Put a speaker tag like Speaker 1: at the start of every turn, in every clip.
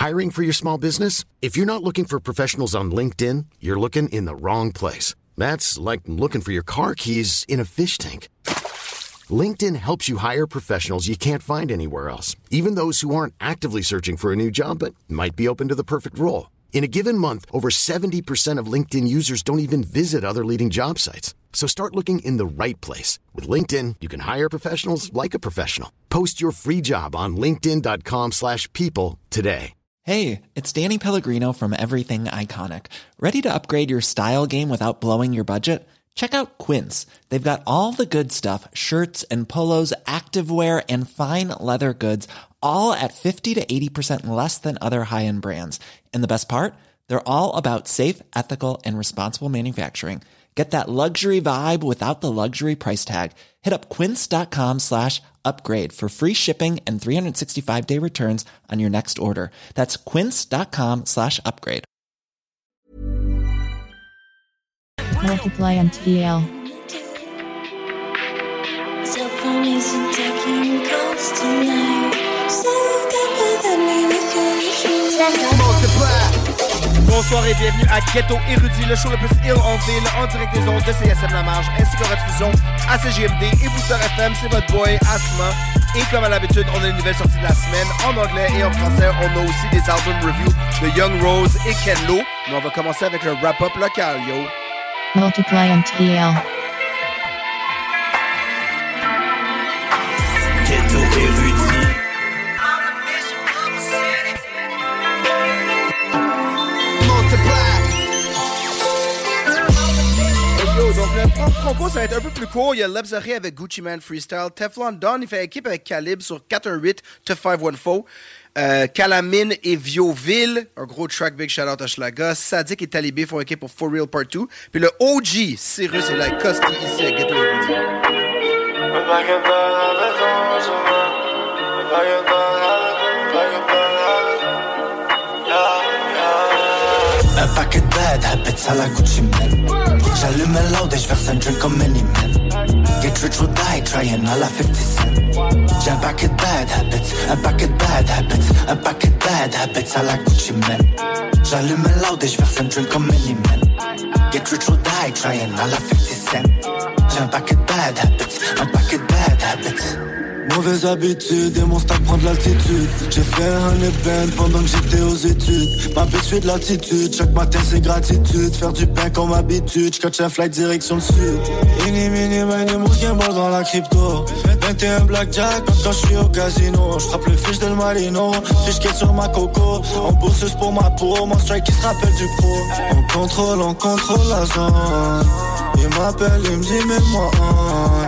Speaker 1: Hiring for your small business? If you're not looking for professionals on LinkedIn, you're looking in the wrong place. That's like looking for your car keys in a fish tank. LinkedIn helps you hire professionals you can't find anywhere else, even those who aren't actively searching for a new job but might be open to the perfect role. In a given month, over 70% of LinkedIn users don't even visit other leading job sites. So start looking in the right place. With LinkedIn, you can hire professionals like a professional. Post your free job on linkedin.com/people today.
Speaker 2: Hey, it's Danny Pellegrino from Everything Iconic. Ready to upgrade your style game without blowing your budget? Check out Quince. They've got all the good stuff, shirts and polos, activewear, and fine leather goods, all at 50 to 80% less than other high-end brands. And the best part? They're all about safe, ethical, and responsible manufacturing. Get that luxury vibe without the luxury price tag. Hit up quince.com/upgrade for free shipping and 365-day returns on your next order. That's quince.com/upgrade.
Speaker 3: Multiply and TL.
Speaker 4: Bonsoir et bienvenue à Ghetto Érudit, le show le plus ill en ville, en direct des ondes de CSM La Marge, ainsi qu'en rediffusion à CGMD et Booster FM. C'est votre boy Asma. Et comme à l'habitude, on a une nouvelle sortie de la semaine en anglais et en français. On a aussi des album reviews de Young Rose et Ken Lo. Mais on va commencer avec le wrap-up local, yo.
Speaker 3: Multiply and TL.
Speaker 5: Ghetto Érudit.
Speaker 4: Donc le franco, ça va être un peu plus court. Il y a Lebzari avec Gucci Mane Freestyle. Teflon Don, il fait équipe avec Calibre sur 418 to 514. Calamine et Vioville, un gros track, big shout out à Schlaga. Sadik et Talibé font équipe pour For Real Part 2. Puis le OG, Cyrus et like Costi ici à Ghetto Érudit.
Speaker 5: Un paquet de bad habits à la Gucci Mane. J'allume un loud et j'verse un drink comme Many Men. Get rich or die trying à la 50 Cent. J'ai un paquet de bad habits, un paquet de bad habits, un paquet de bad habits à la Gucci Mane. J'allume un loud et j'verse un drink comme Many Men. Get rich or die trying à la 50 Cent. J'ai un paquet de bad habits, un paquet de bad habits. Mauvaise habitude et mon stack prend de l'altitude. J'ai fait un band pendant que j'étais aux études. M'habituer de l'attitude, chaque matin c'est gratitude. Faire du pain comme habitude, j'catch un flight direction le sud. Ini mini mini mon gamble dans la crypto. 21 blackjack quand j'suis au casino. J'frappe le fiche de le marino, fiche qui est sur ma coco. On bosse pour ma peau, mon strike qui se rappelle du pro. On contrôle la zone. Il m'appelle, il me dit mets-moi on.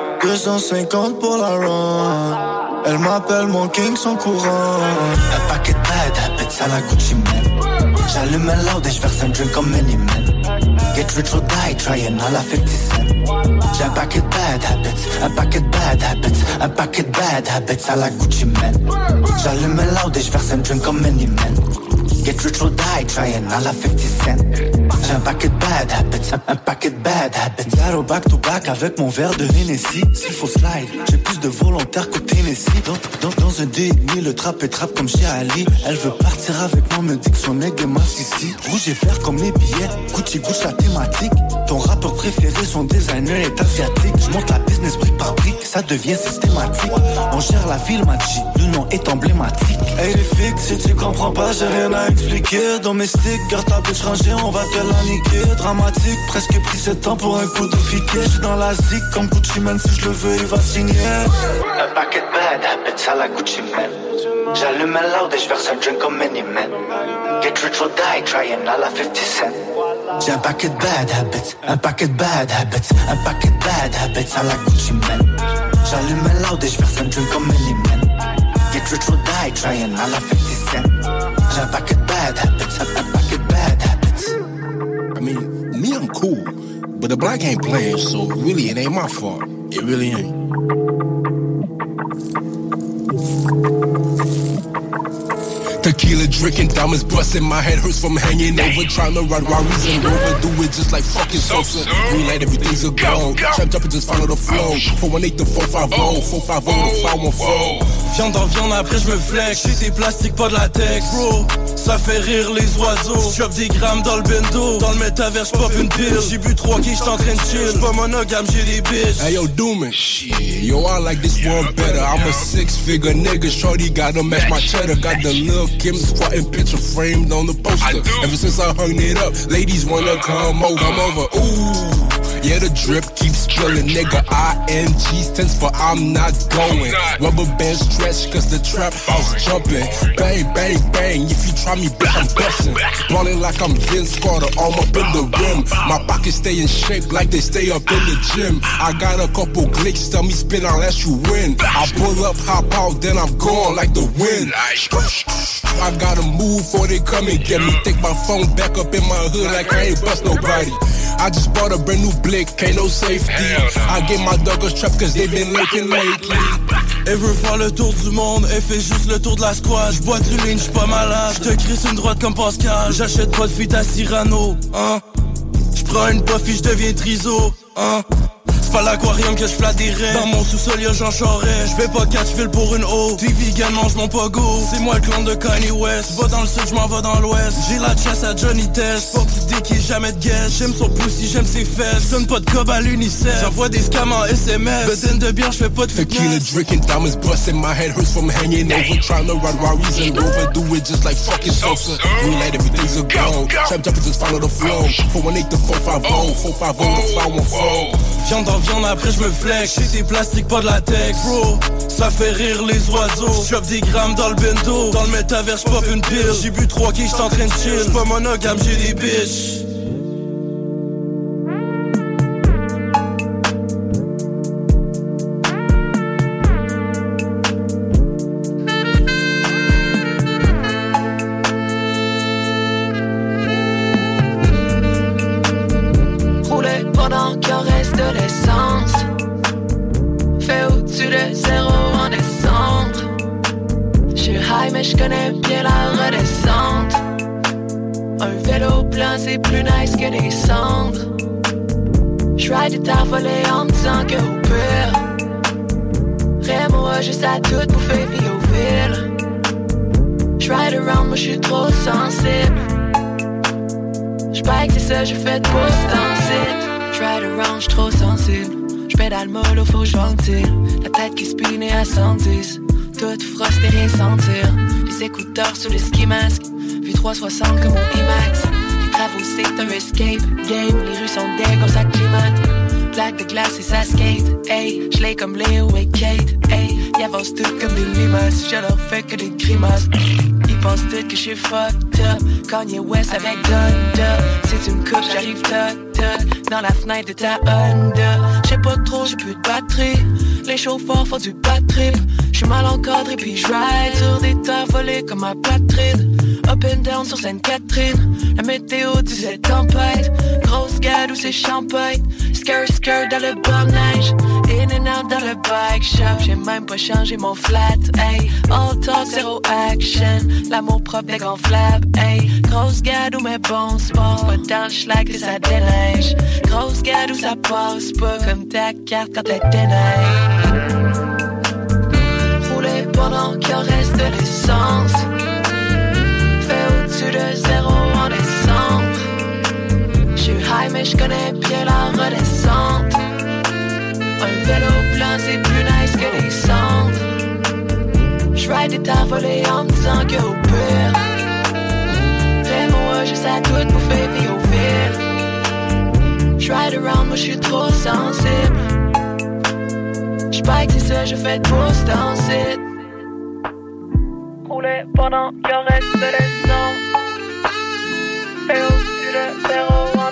Speaker 5: 250 pour la run. Elle m'appelle mon king sans courant. Un paquet de bad habits à la Gucci Mane. J'allume un loud et j'verse un drink comme Many Men. Get rich or die trying à la 50 Cent. J'ai un paquet de bad habits, un paquet de bad habits, un paquet de bad habits à la Gucci Mane. J'allume un loud et j'verse un drink comme Many Men. Get rich or die trying à la 50 Cent. J'ai un paquet de bad habits, un paquet de bad habits. Zero back to back avec mon verre de Hennessy. S'il faut slide, j'ai plus de volontaires qu'au Tennessee. Dans un D&D, le trap est trap comme chez Ali. Elle veut partir avec moi, me dit que son aigle est ma sissi. Rouge et vert comme les billets, Gucci Gucci la thématique. Ton rappeur préféré, son designer est asiatique. J'monte la business brique par brique, ça devient systématique. On gère la ville, ma G, le nom est emblématique. Hey les fixes, si tu comprends pas, j'ai rien à expliquer. Domestique, garde ta bitch rangée, on va te la niquer. Dramatique, presque pris 7 ans pour un coup de piquet. J'suis dans la zik comme Gucci Mane, si je le veux, il va signer. Un paquet de bad habits à la Gucci Mane. J'allume un loud et j'verse un drink comme Many Men. Get rich or die trying à la 50 Cent. J'ai un paquet de bad habits, un paquet de bad habits, un paquet de bad habits à la Gucci Mane. J'allume un loud et j'verse un drink comme Many Men. Get rich or die trying à la 50 Cent. J'ai un paquet de bad habits, un paquet de bad habits.
Speaker 6: I mean, me, I'm cool, but the black ain't playing, so really it ain't my fault. It really ain't.
Speaker 7: The
Speaker 6: Tequila drinking, diamonds busting, my head hurts from hanging over. Trying to ride Rari's and Rover, do it just like fucking Sosa. Green light, everything's a go. Trap up and just follow the flow. 418 to 450, 450 to 514.
Speaker 7: Viande en viande, après je me flex. J'suis des plastiques, pas de latex. Bro, ça fait rire les oiseaux. J'chope des grammes dans le bendo. Dans le métavers, j'pop une pile. J'ai bu 3 qui j't'en train de chill. J'suis pas monogame, j'ai des bitches.
Speaker 6: Hey yo, Dooman. Shit, yo, I like this world better. I'm a 6-figure nigga. Shorty gotta match my cheddar. Got the Lil' Kim squatting picture framed on the poster. Ever since I hung it up, ladies wanna come over. Ooh. Yeah, the drip keeps spilling, nigga. ING stands for I'm not going. Rubber band stretch, cause the trap house jumping. Bang, bang, bang, if you try me, bitch, I'm bustin'. Ballin' like I'm Vince Carter, arm up in the rim. My pockets stay in shape like they stay up in the gym. I got a couple glicks, tell me spin unless you win. I pull up, hop out, then I'm gone like the wind. I gotta move before they come and get me. Take my phone back up in my hood like I ain't bust nobody. I just bought a brand new blick, ain't no safety. I get my doggers trapped cause they been lurking lately.
Speaker 7: Elle veut faire le tour du monde, elle fait juste le tour de la squad. J'bois du lean, j'suis pas malade. J'te crisse une droite comme Pascal. J'achète pas de fuite à Cyrano, hein. J'prends une puff et j'deviens triso, hein. C'est pas l'aquarium que j'flatte des raies. Dans mon sous-sol y'a Jean Charest. J'fais pas 4 fils pour une eau. T'es vegan, mange mon pogo. C'est moi le clan de Kanye West. Va dans le sud, j'm'en vais dans l'ouest. J'ai la chasse à Johnny Test. Porte du dick et jamais de guess. J'aime son pussy, j'aime ses fesses. J'donne pas de cob à l'UNICEF. J'envoie des scams en SMS. Bedaine de bière, j'fais pas de fitness.
Speaker 6: Tequila drinking, diamonds busting, my head hurts from hanging over. Trying to ride Rari's and Rover, do it just like fucking Sosa. Green light, everything's a go. Trap jump and just follow the flow. 418 to 450, 450 to 514.
Speaker 7: Viande en viande, après je me flex. J'ai des plastiques, pas de latex. Bro, ça fait rire les oiseaux. J'chope des grammes dans le bendo. Dans le métavers, j'pop une pile. J'ai bu 3 qui j't'en train de chill. J'suis pas monogame, j'ai des bitches.
Speaker 8: J'connais bien la redescente. Un vélo blanc c'est plus nice que des cendres. J'ride des terres volées en me disant que au pire Rémo juste à tout bouffer vie au ville. J'ride around, moi j'suis trop sensible. J'parie que c'est ça j'ai fait pour ce J'ride around, j'suis trop sensible. J'pédale mollo, faut j'ventile. La tête qui spine à 110. Toute frost et rien sentir. Les écouteurs sur le ski mask. Vue 360 comme mon IMAX. Les travaux c'est un escape game. Les rues sont dead quand ça climate. Plaque de glace et ça skate. Hey, j'l'ai comme Léo et Kate. Hey, ils avancent toutes comme des limaces. Je leur fais que des grimaces. Ils pensent toutes que j'suis fucked up. Kanye West avec Donda. Si tu me coupes j'arrive toc dans la fenêtre de ta Honda. J'sais pas trop, j'ai plus de batterie. Les chauffeurs font du bad trip. J'suis mal encadré puis j'ride sur des terres volées comme ma poitrine. Up and down sur Sainte-Catherine. La météo disait tempête. Grosse gade où c'est champagne. Skirt dans le bon neige. In and out dans le bike shop. J'ai même pas changé mon flat. Hey, all talk, zéro action. L'amour propre dégonflable. Hey, grosse gade où mes bons sports. Pas dans le schlag et ça déneige. Grosse gade où ça passe pas comme ta carte quand elle déneige. Rouler pendant qu'il reste de l'essence. Fait au-dessus de zéro en décembre. J'suis high mais j'connais bien la redescente. Un vélo blanc c'est plus nice que des cendres. J'ride des terres volées en me disant que au pire Vraiment juste à tout bouffer vie au ville. J'ride around moi j'suis trop sensible. J'parie que c'est ça j'ai fait pour ce danser. Rouler pendant qu'il reste de l'essence. Et au-dessus de zéro en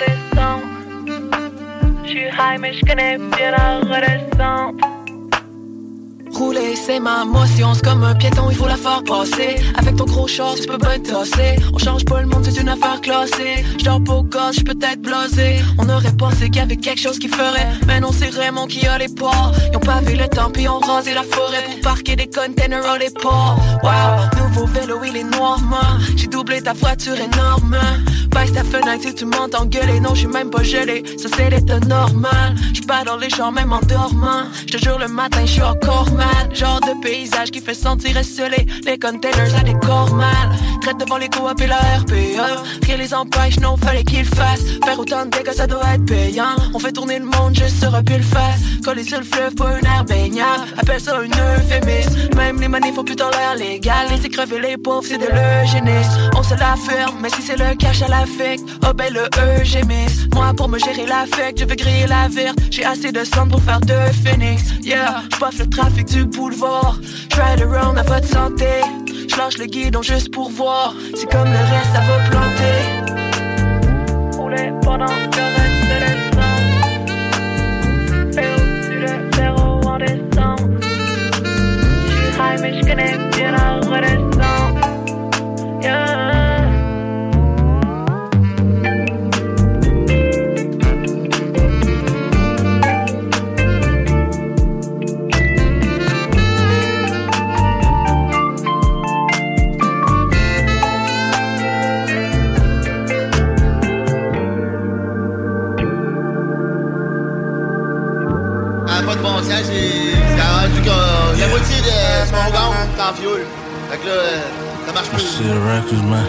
Speaker 8: décembre. J'suis high mais j'connais bien la redescente. Rouler, c'est ma motion, c'est comme un piéton, il faut la faire passer. Avec ton gros short, tu peux pas te tasser. On change pas le monde, c'est une affaire classée. J'dors pas au gosse, j'suis peut-être blasé. On aurait pensé qu'il y avait quelque chose qui ferait, mais non, c'est Raymond qui a les ports. Ils ont pavé le temps, puis ont rasé la forêt pour parquer des containers à les ports. Wow, nouveau vélo, il est noir, man. J'ai doublé ta voiture énorme. Baisse ta fenêtre si tu m'entends gueuler. Non, j'suis même pas gelé, ça c'est l'état normal. J'pars dans les champs même en dormant. J'te jure le matin, j'suis encore mal. Genre de paysage qui fait sentir esselé. Les containers ça décore mal. Traite devant les coops et la RPE. Rien les empêche, non, fallait qu'ils fassent. Faire autant de dégâts, ça doit être payant. On fait tourner le monde juste sur un pull face. Coller sur le fleuve, pas une air baignable. Appelle ça une euphémisme. Même les manifs font plutôt l'air légal. Laisser crever les pauvres, c'est de l'eugénisme. On se la ferme, mais si c'est le cash à l'affect, oh ben le eugémisme. Moi pour me gérer l'affect, je veux griller la verte. J'ai assez de sang pour faire deux phoenix. Yeah, j'paffe le trafic du boulevard. Ride around à votre santé. J'lâche le guidon juste pour voir. C'est comme le reste, ça va planter. Rouler pendant le reste de l'essence. Fais au-dessus de zéro en descente. J'suis high mais j'connais bien la redescente. Yeah.
Speaker 4: J'ai rendu que la moitié de mon gang est en fioul. Fait que là, ça marche plus.
Speaker 7: C'est le records, man.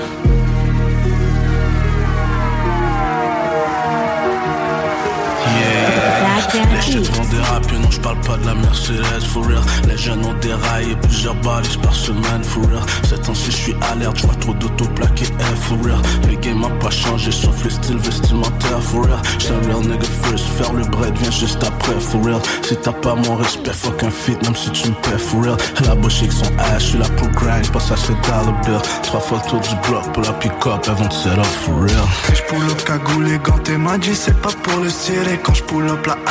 Speaker 7: Les shit vont déraper, non j'parle pas de la Mercedes, for real. Les jeunes ont déraillé, plusieurs balises par semaine, for real. Ces temps-ci j'suis alerte, j'vois trop d'auto plaqué F, for real. Le game a pas changé, sauf le style vestimentaire, for real. J'suis un real nigga first, faire le bread vient juste après, for real. Si t'as pas mon respect, fuck un feat, même si tu me paies, for real. La bouche avec son ass, j'suis là pour grind, pas ça c'est dollar bill. 3 fois le tour du bloc pour la pick-up, elles vont te set up, for real.
Speaker 9: Si j'pull up cagoulé, ganté, m'a dit c'est pas pour le style. Et quand j'pull up la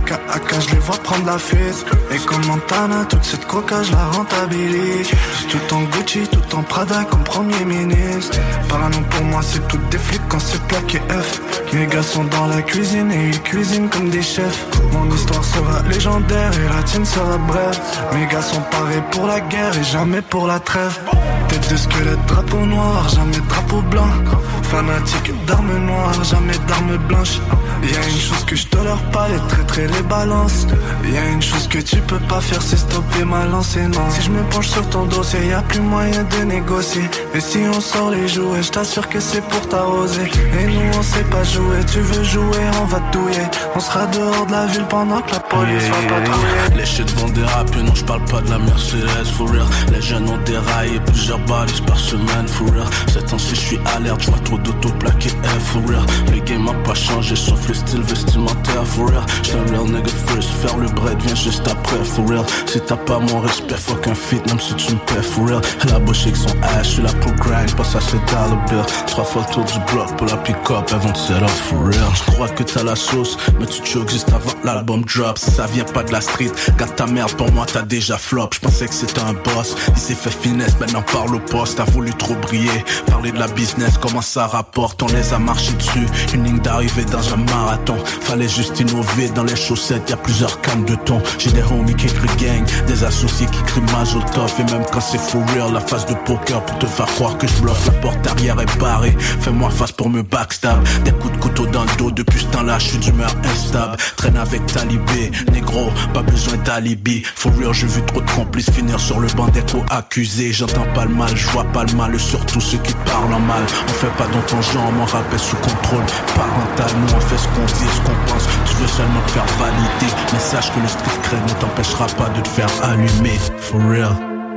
Speaker 9: AK, je les vois prendre la fuite. Et comme Montana, toute cette coca, je la rentabilise. Tout en Gucci, tout en Prada, comme premier ministre. Parano pour moi, c'est toutes des flics quand c'est plaqué F. Mes gars sont dans la cuisine et ils cuisinent comme des chefs. Mon histoire sera légendaire et la tienne sera brève. Mes gars sont parés pour la guerre et jamais pour la trêve. Tête de squelette, drapeau noir, jamais drapeau blanc. Fanatique d'armes noires, jamais d'armes blanches. Y'a une chose que je tolère pas, les traîtres et les balances. Y'a une chose que tu peux pas faire, c'est stopper ma lancée, non. Si je me penche sur ton dossier, y'a plus moyen de négocier. Mais si on sort les jouets, je t'assure que c'est pour t'arroser. Et nous on sait pas jouer, tu veux jouer, on va te douiller. On sera dehors de la ville pendant que la police va patrouiller.
Speaker 7: Les shit vont déraper, non j'parle pas de la Mercedes, for real. Les jeunes ont déraillé, plusieurs balises par semaine, for real. Ces temps-ci j'suis alerte, j'vois trop d'auto plaqué F, for real. Le game a pas changé, sauf le style vestimentaire, for real. J'suis un real nigga first, faire le bread vient juste après, for real. Si t'as pas mon respect, fuck un feat, même si tu me paies, for real. La bouche avec son ass, j'suis là pour grind, pas ça c'est dollar bill. 3 fois le tour du bloc pour la pick-up, elles vont te set up, for real. J'crois que t'as la sauce, mais tu choques juste avant l'album drop. Si ça vient pas de la street, garde ta merde, pour moi t'as déjà flop. J'pensais que c'était un boss, il s'est fait finesse, maintenant parle au poste. T'as voulu trop briller, parler de la business, comment ça rapporte. On les a marché dessus, une ligne d'arrivée dans un marathon. Fallait juste innover, dans les chaussettes y'a plusieurs cannes de thon. J'ai des homies qui écrivent gang, des associés qui crient Mazel Tov. Et même quand c'est for real, la phase de poker pour te faire croire que je bluffe. La porte arrière est barrée, fais-moi face pour me backstab. Des coups de couteau dans le dos, depuis ce temps-là j'suis d'humeur instable. Traîne avec talibé, négro, pas besoin d'alibi. For real, j'ai vu trop de complices finir sur le banc des co-accusés. J'entends pas le mal, j'vois pas le mal, surtout ceux qui parlent en mal. On fait pas dans ton genre, mon rap est sous contrôle parental. Nous on fait ce qu'on dit et ce qu'on pense. Tu veux seulement te faire valider, mais sache que le street cred ne t'empêchera pas de te faire allumer. For real.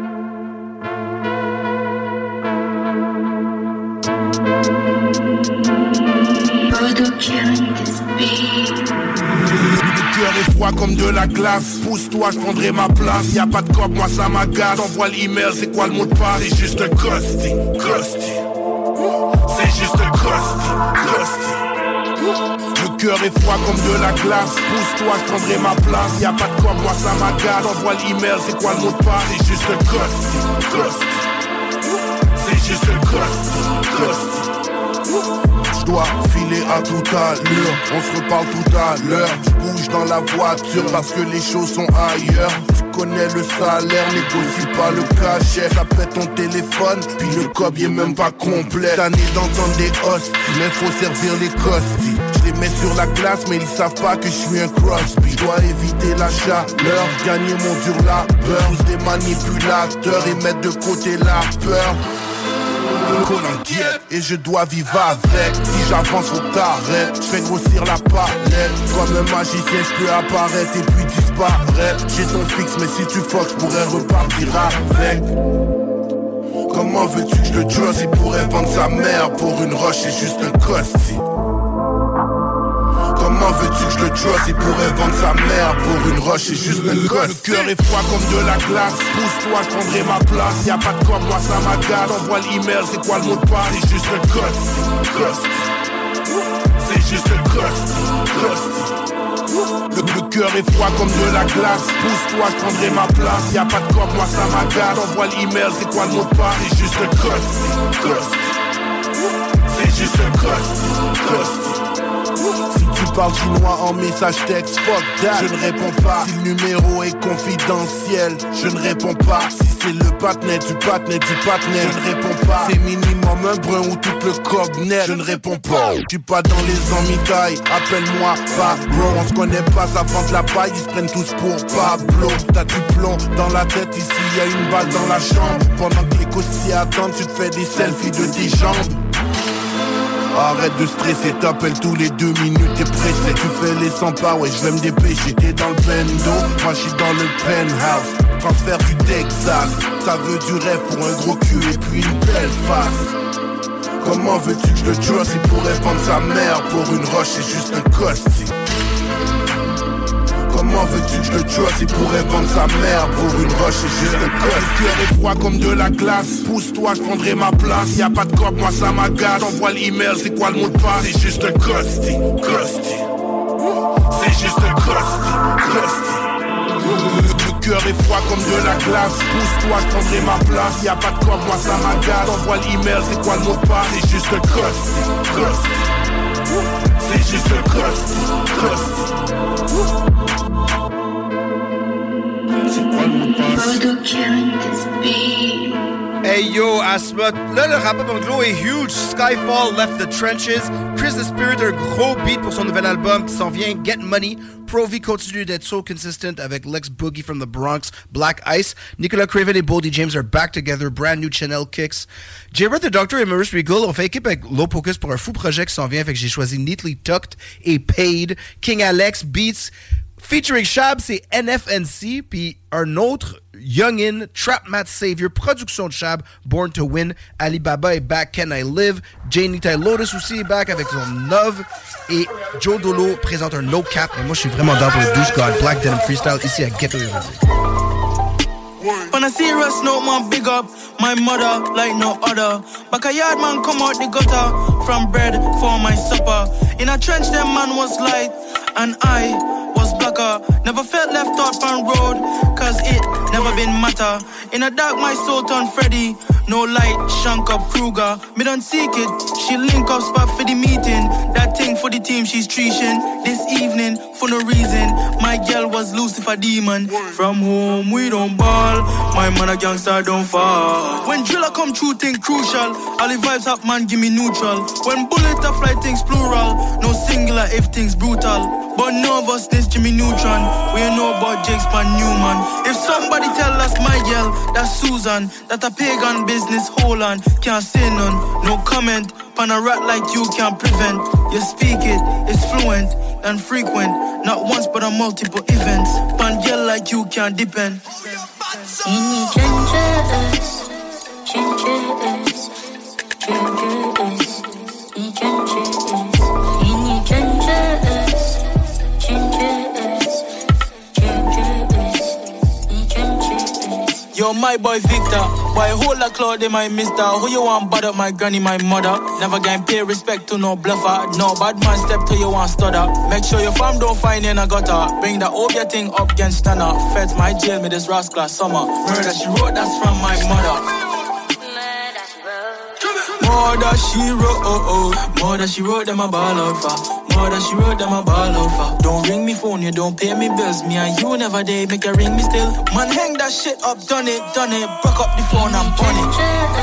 Speaker 6: Le cœur est froid comme de la glace. Pousse-toi, je prendrai ma place. Y'a pas de cop, moi ça m'agace. T'envoies l'email, c'est quoi le mot de passe? C'est juste un ghosty, ghosty. C'est juste un ghosty, ghosty. Le cœur est froid comme de la glace. Pousse-toi, je prendrai ma place. Y'a pas de quoi, moi ça m'agace. Envoie l'email, c'est quoi le mot de passe? C'est juste un ghost. C'est juste un ghost. Je dois filer à tout à l'heure. On se reparle tout à l'heure. Je bouge dans la voiture parce que les choses sont ailleurs. Tu connais le salaire, négocie pas le cachet. Ça pète ton téléphone, puis le cob y est même pas complet. Tanné d'entendre des hosties, mais faut servir les costis. Je les mets sur la glace, mais ils savent pas que je suis un Crosby. Je dois éviter la chaleur, gagner mon dur labeur. Tous des manipulateurs et mettre de côté la peur. Et je dois vivre avec. Si j'avance faut t'arrêter. Je fais grossir la palette. Comme un magicien je peux apparaître et puis disparaître. J'ai ton fixe mais si tu fuck je pourrais repartir avec. Comment veux-tu que je le trust? Il pourrait vendre sa mère pour une roche, c'est juste un costi. Comment veux-tu que je le trust? Il pourrait vendre sa mère pour une roche, c'est juste un gosse. Le cœur est froid comme de la glace. Pousse-toi, je prendrai ma place. Y'a pas de cop, moi ça m'agace. Envoie l'email, c'est quoi le mot de passe? C'est juste un gosse. C'est juste un gosse. Le cœur est froid comme de la glace. Pousse-toi, je prendrai ma place. Y'a pas de cop, moi ça m'agace. Envoie l'email, c'est quoi le mot de passe? C'est juste un gosse. C'est juste un gosse. Si tu parles chinois en message texte, fuck that. Je ne réponds pas. Si le numéro est confidentiel, je ne réponds pas. Si c'est le patinet du patinet, je ne réponds pas. C'est minimum un brun ou tout le cognet, je ne réponds pas. Je suis pas dans les emmitailles, appelle-moi Pablo. On se connaît pas, ça vend de la paille, ils se prennent tous pour Pablo. T'as du plomb dans la tête, ici y a une balle dans la chambre. Pendant que les costiers attendent, tu te fais des selfies de tes jambes. Arrête de stresser, t'appelles tous les 2 minutes, t'es pressé. Tu fais les 100 pas, ouais je vais me dépêcher. T'es dans le bendo, moi j'suis dans le penthouse. Transfert du Texas, ça veut du rêve pour un gros cul et puis une belle face. Comment veux-tu que je le trust? Il pourrait vendre sa mère pour une roche, c'est juste un costi. Comment veux-tu que je le trust? Il pourrait vendre sa mère pour une roche, c'est juste un gosse. Le cœur est froid comme de la glace. Pousse-toi, je prendrai ma place. Y'a pas de cop, moi ça m'agace. Envoie l'email, c'est quoi le mot de passe? C'est juste un costi. C'est juste un costi. Le cœur est froid comme de la glace. Pousse-toi, je prendrai ma place. Y'a pas de cop, moi ça m'agace. Envoie l'email, c'est quoi le mot de passe? C'est juste un costi. C'est juste un costi.
Speaker 4: Hey yo, Asma, là le rap anglo est huge. Skyfall left the trenches. Chris the Spirit, un gros beat pour son nouvel album qui s'en vient, Get Money. Pro V continue d'être so consistent avec Lex Boogie from the Bronx, Black Ice. Nicolas Craven et Boldy James are back together, brand new Chanel kicks. J-Rod the Doctor et Maurice Regal ont fait équipe avec Low Pocus pour un fou projet qui s'en vient, fait que j'ai choisi Neatly Tucked et Paid. King Alex Beats featuring Shab, c'est NFNC, puis un autre Youngin, Trap Matt Savior, production de Shab, Born to Win. Alibaba est back, Can I Live. Janie Ty Lotus aussi est back avec son Nove. Et Joe Dolo présente un No Cap. Et moi, je suis vraiment dans pour le Douche God Black Denim Freestyle ici à Ghetto Irreverent.
Speaker 7: On a serious note, man, big up my mother like no other. Backyard man come out the gutter from bread for my supper. In a trench, them man was light and I was blacker. Never felt left out on road, cause it never been matter. In a dark, my soul turned Freddy. No light, shank up Kruger. Me don't seek it, she link up spot for the meeting. That thing for the team she's treating. This evening, for no reason, my girl was Lucifer demon. From home, we don't ball. My man a gangster, don't fall. When driller come true, think crucial. All the vibes up, man, give me neutral. When bullet a fly, things plural. No singular if things brutal. But nervousness, Jimmy Neutron. We ain't know about Jakes Pan Newman. If somebody tell us my girl, that's Susan. That a pagan business, hold on. Can't say none, no comment. Pan a rat like you can't prevent. You speak it, it's fluent and frequent. Not once but on multiple events. Pan girl like you can't depend.
Speaker 10: In trenches, trenches, trenches, in trenches, in trenches.
Speaker 7: Yo, my boy Victor. Why hold a cloud, they might miss that. Who you want bad up, my granny, my mother? Never can pay respect to no bluffer. No bad man step to you want stutter. Make sure your fam don't find in a gutter. Bring the Obia thing up against Stunner. Feds my jail, me this rascal summer. Murder she wrote, that's from my mother. Murder she wrote, murder she wrote, them a ball over. Murder she wrote, them a ball over. Don't ring me phone, you don't pay me bills. Me and you never day, make you ring me still. Man hang that shit up, done it. Broke up the phone and burn it.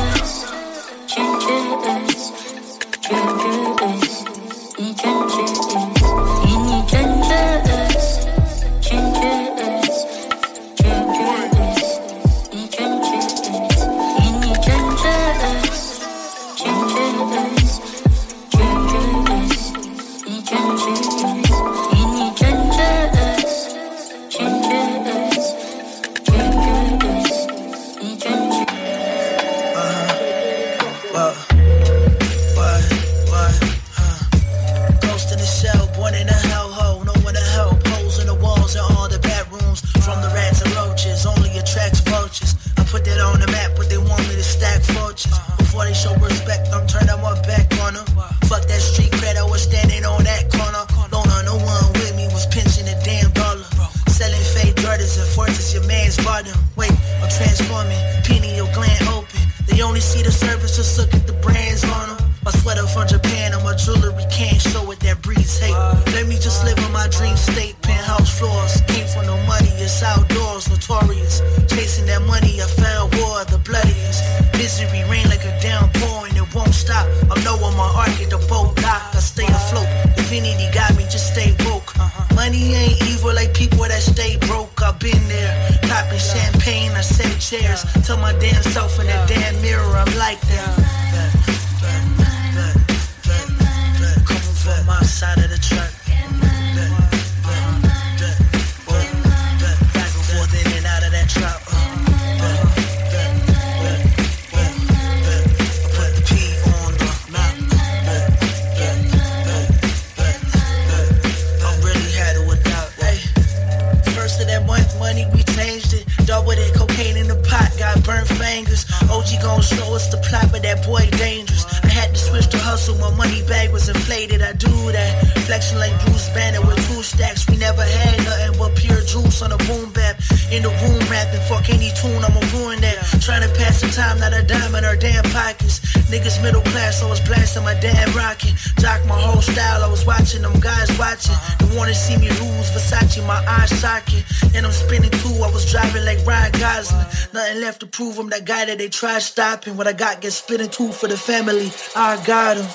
Speaker 11: To prove him that guy that they try stopping. What I got gets split in two for the family. I got him.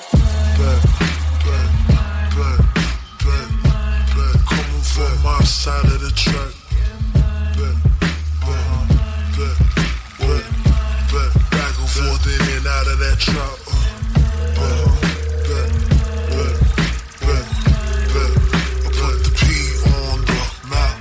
Speaker 12: Coming from my side of the track. Back and forth in and out of that trap. I put the P on the map.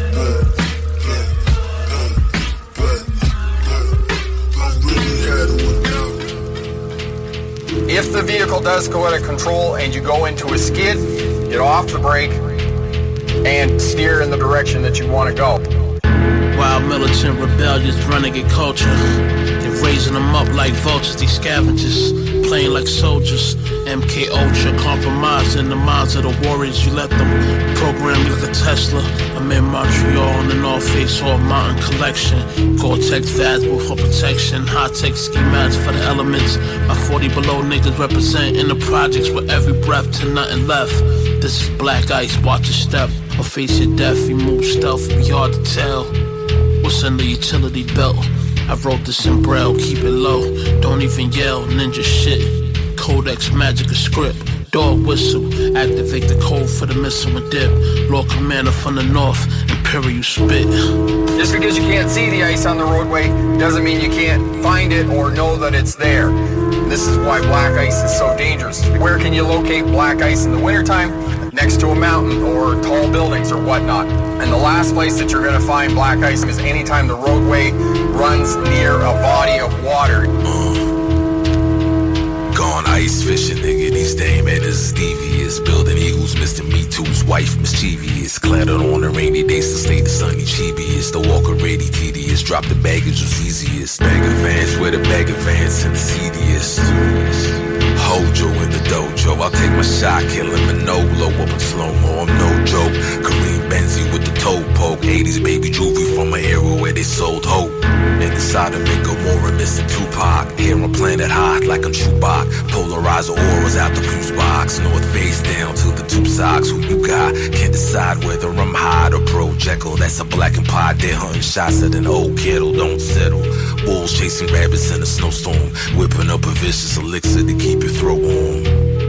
Speaker 13: If the vehicle does go out of control and you go into a skid, get off the brake and steer in the direction that you want to go.
Speaker 7: Wild, militant, rebellious, renegade culture. They're raising them up like vultures, these scavengers. Playing like soldiers. MK Ultra, compromising the minds of the warriors. You let them program like a Tesla. I'm in Montreal on the North Face Hall Mountain Collection. Gore-Tex valuable for protection. High-tech ski mats for the elements. My 40 below niggas representing the projects with every breath to nothing left. This is black ice, watch your step. Or face your death, you move stealth, it'll be hard to tell. What's in the utility belt? I wrote this in Braille, keep it low. Don't even yell, ninja shit. Codex, magic, a script. Dog whistle, activate the code for the missile and dip. Lord Commander from the north, Imperial spit.
Speaker 13: Just because you can't see the ice on the roadway doesn't mean you can't find it or know that it's there. This is why black ice is so dangerous. Where can you locate black ice in the wintertime? Next to a mountain or tall buildings or whatnot. And the last place that you're going to find black ice is anytime the roadway runs near a body of water.
Speaker 14: Gone ice fishing, nigga. These days, man, this is devious. Building eagles, Mr. Me Too. to his wife, mischievous. Clattered on a rainy day, so stay the sunny chibiest. The walk already tedious, drop the baggage was easiest. Bag of Vans with a bag of Vans and the seediest. Hojo in the dojo, I'll take my shot, kill him in no-low, up in slow-mo, I'm no joke. Kareem Benzie with the toe poke, 80s baby juvie from an era where they sold hope. And inside of me, Gomorrah, Mr. Tupac. Here on planet hot like I'm Chewbacca. Polarizer auras out the fuse box. North face down to the tube socks. Who you got? Can't decide whether I'm hot or Pro Jekyll. That's a black and pod, they're hunting shots at an old kettle. Don't settle. Wolves chasing rabbits in a snowstorm. Whipping up a vicious elixir to keep your throat warm.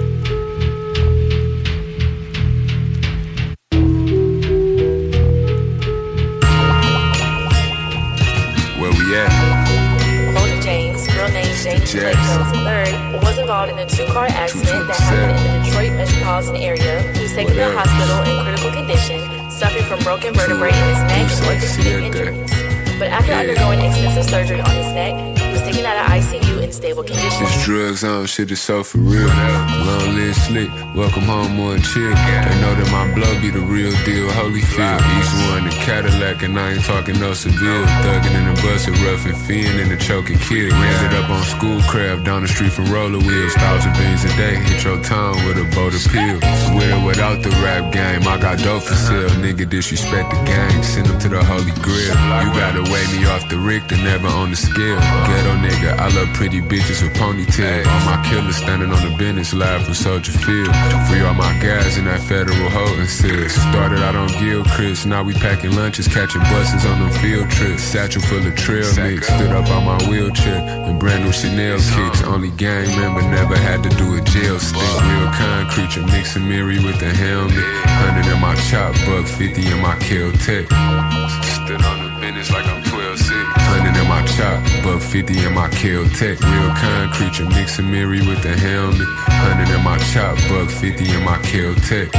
Speaker 15: Was involved in a two-car accident that happened in the Detroit metropolitan area. He was taken to the hospital in critical condition, suffering from broken vertebrae in his neck and orthopedic injuries. But after undergoing extensive surgery on his neck, he was taken out of ICU in stable condition.
Speaker 16: This drugs on shit is so for real. Long live slick, welcome home more chill. They know that my blow be the real deal, Holyfield. East one the Cadillac and I ain't talking no Seville. Thuggin' in the bus with rough and fiend in the choking kid. Ran it up on Schoolcraft down the street from roller wheels. 1,000 beans a day, hit your town with a boat of pills. With or without the rap game, I got dope for sale. Nigga disrespect the gang, send him to the Holy Grail. You gotta weigh me off the Richter, never on the scale. Ghetto nigga, I love pretty bitches with ponytails. All my killers standing on the business live from Soldier Field. Free all my guys in that federal holding cell. Started out on Gilchrist, now we packing lunches, catching buses on them field trips. Satchel full of trail mix, stood up on my wheelchair and brand new Chanel kicks. Only gang member, never had to do a jail stick. Real kind creature, mixing Miri with the helmet. 100 in my chop, buck 50 in my Kel-Tec. Stood on the business like I'm 12-6. 100 in my chop, buck 50 in my Kel-Tec. Real kind creature, mixing Miri with the helmet. 100 in my chop, buck 50 in my Kel-Tec.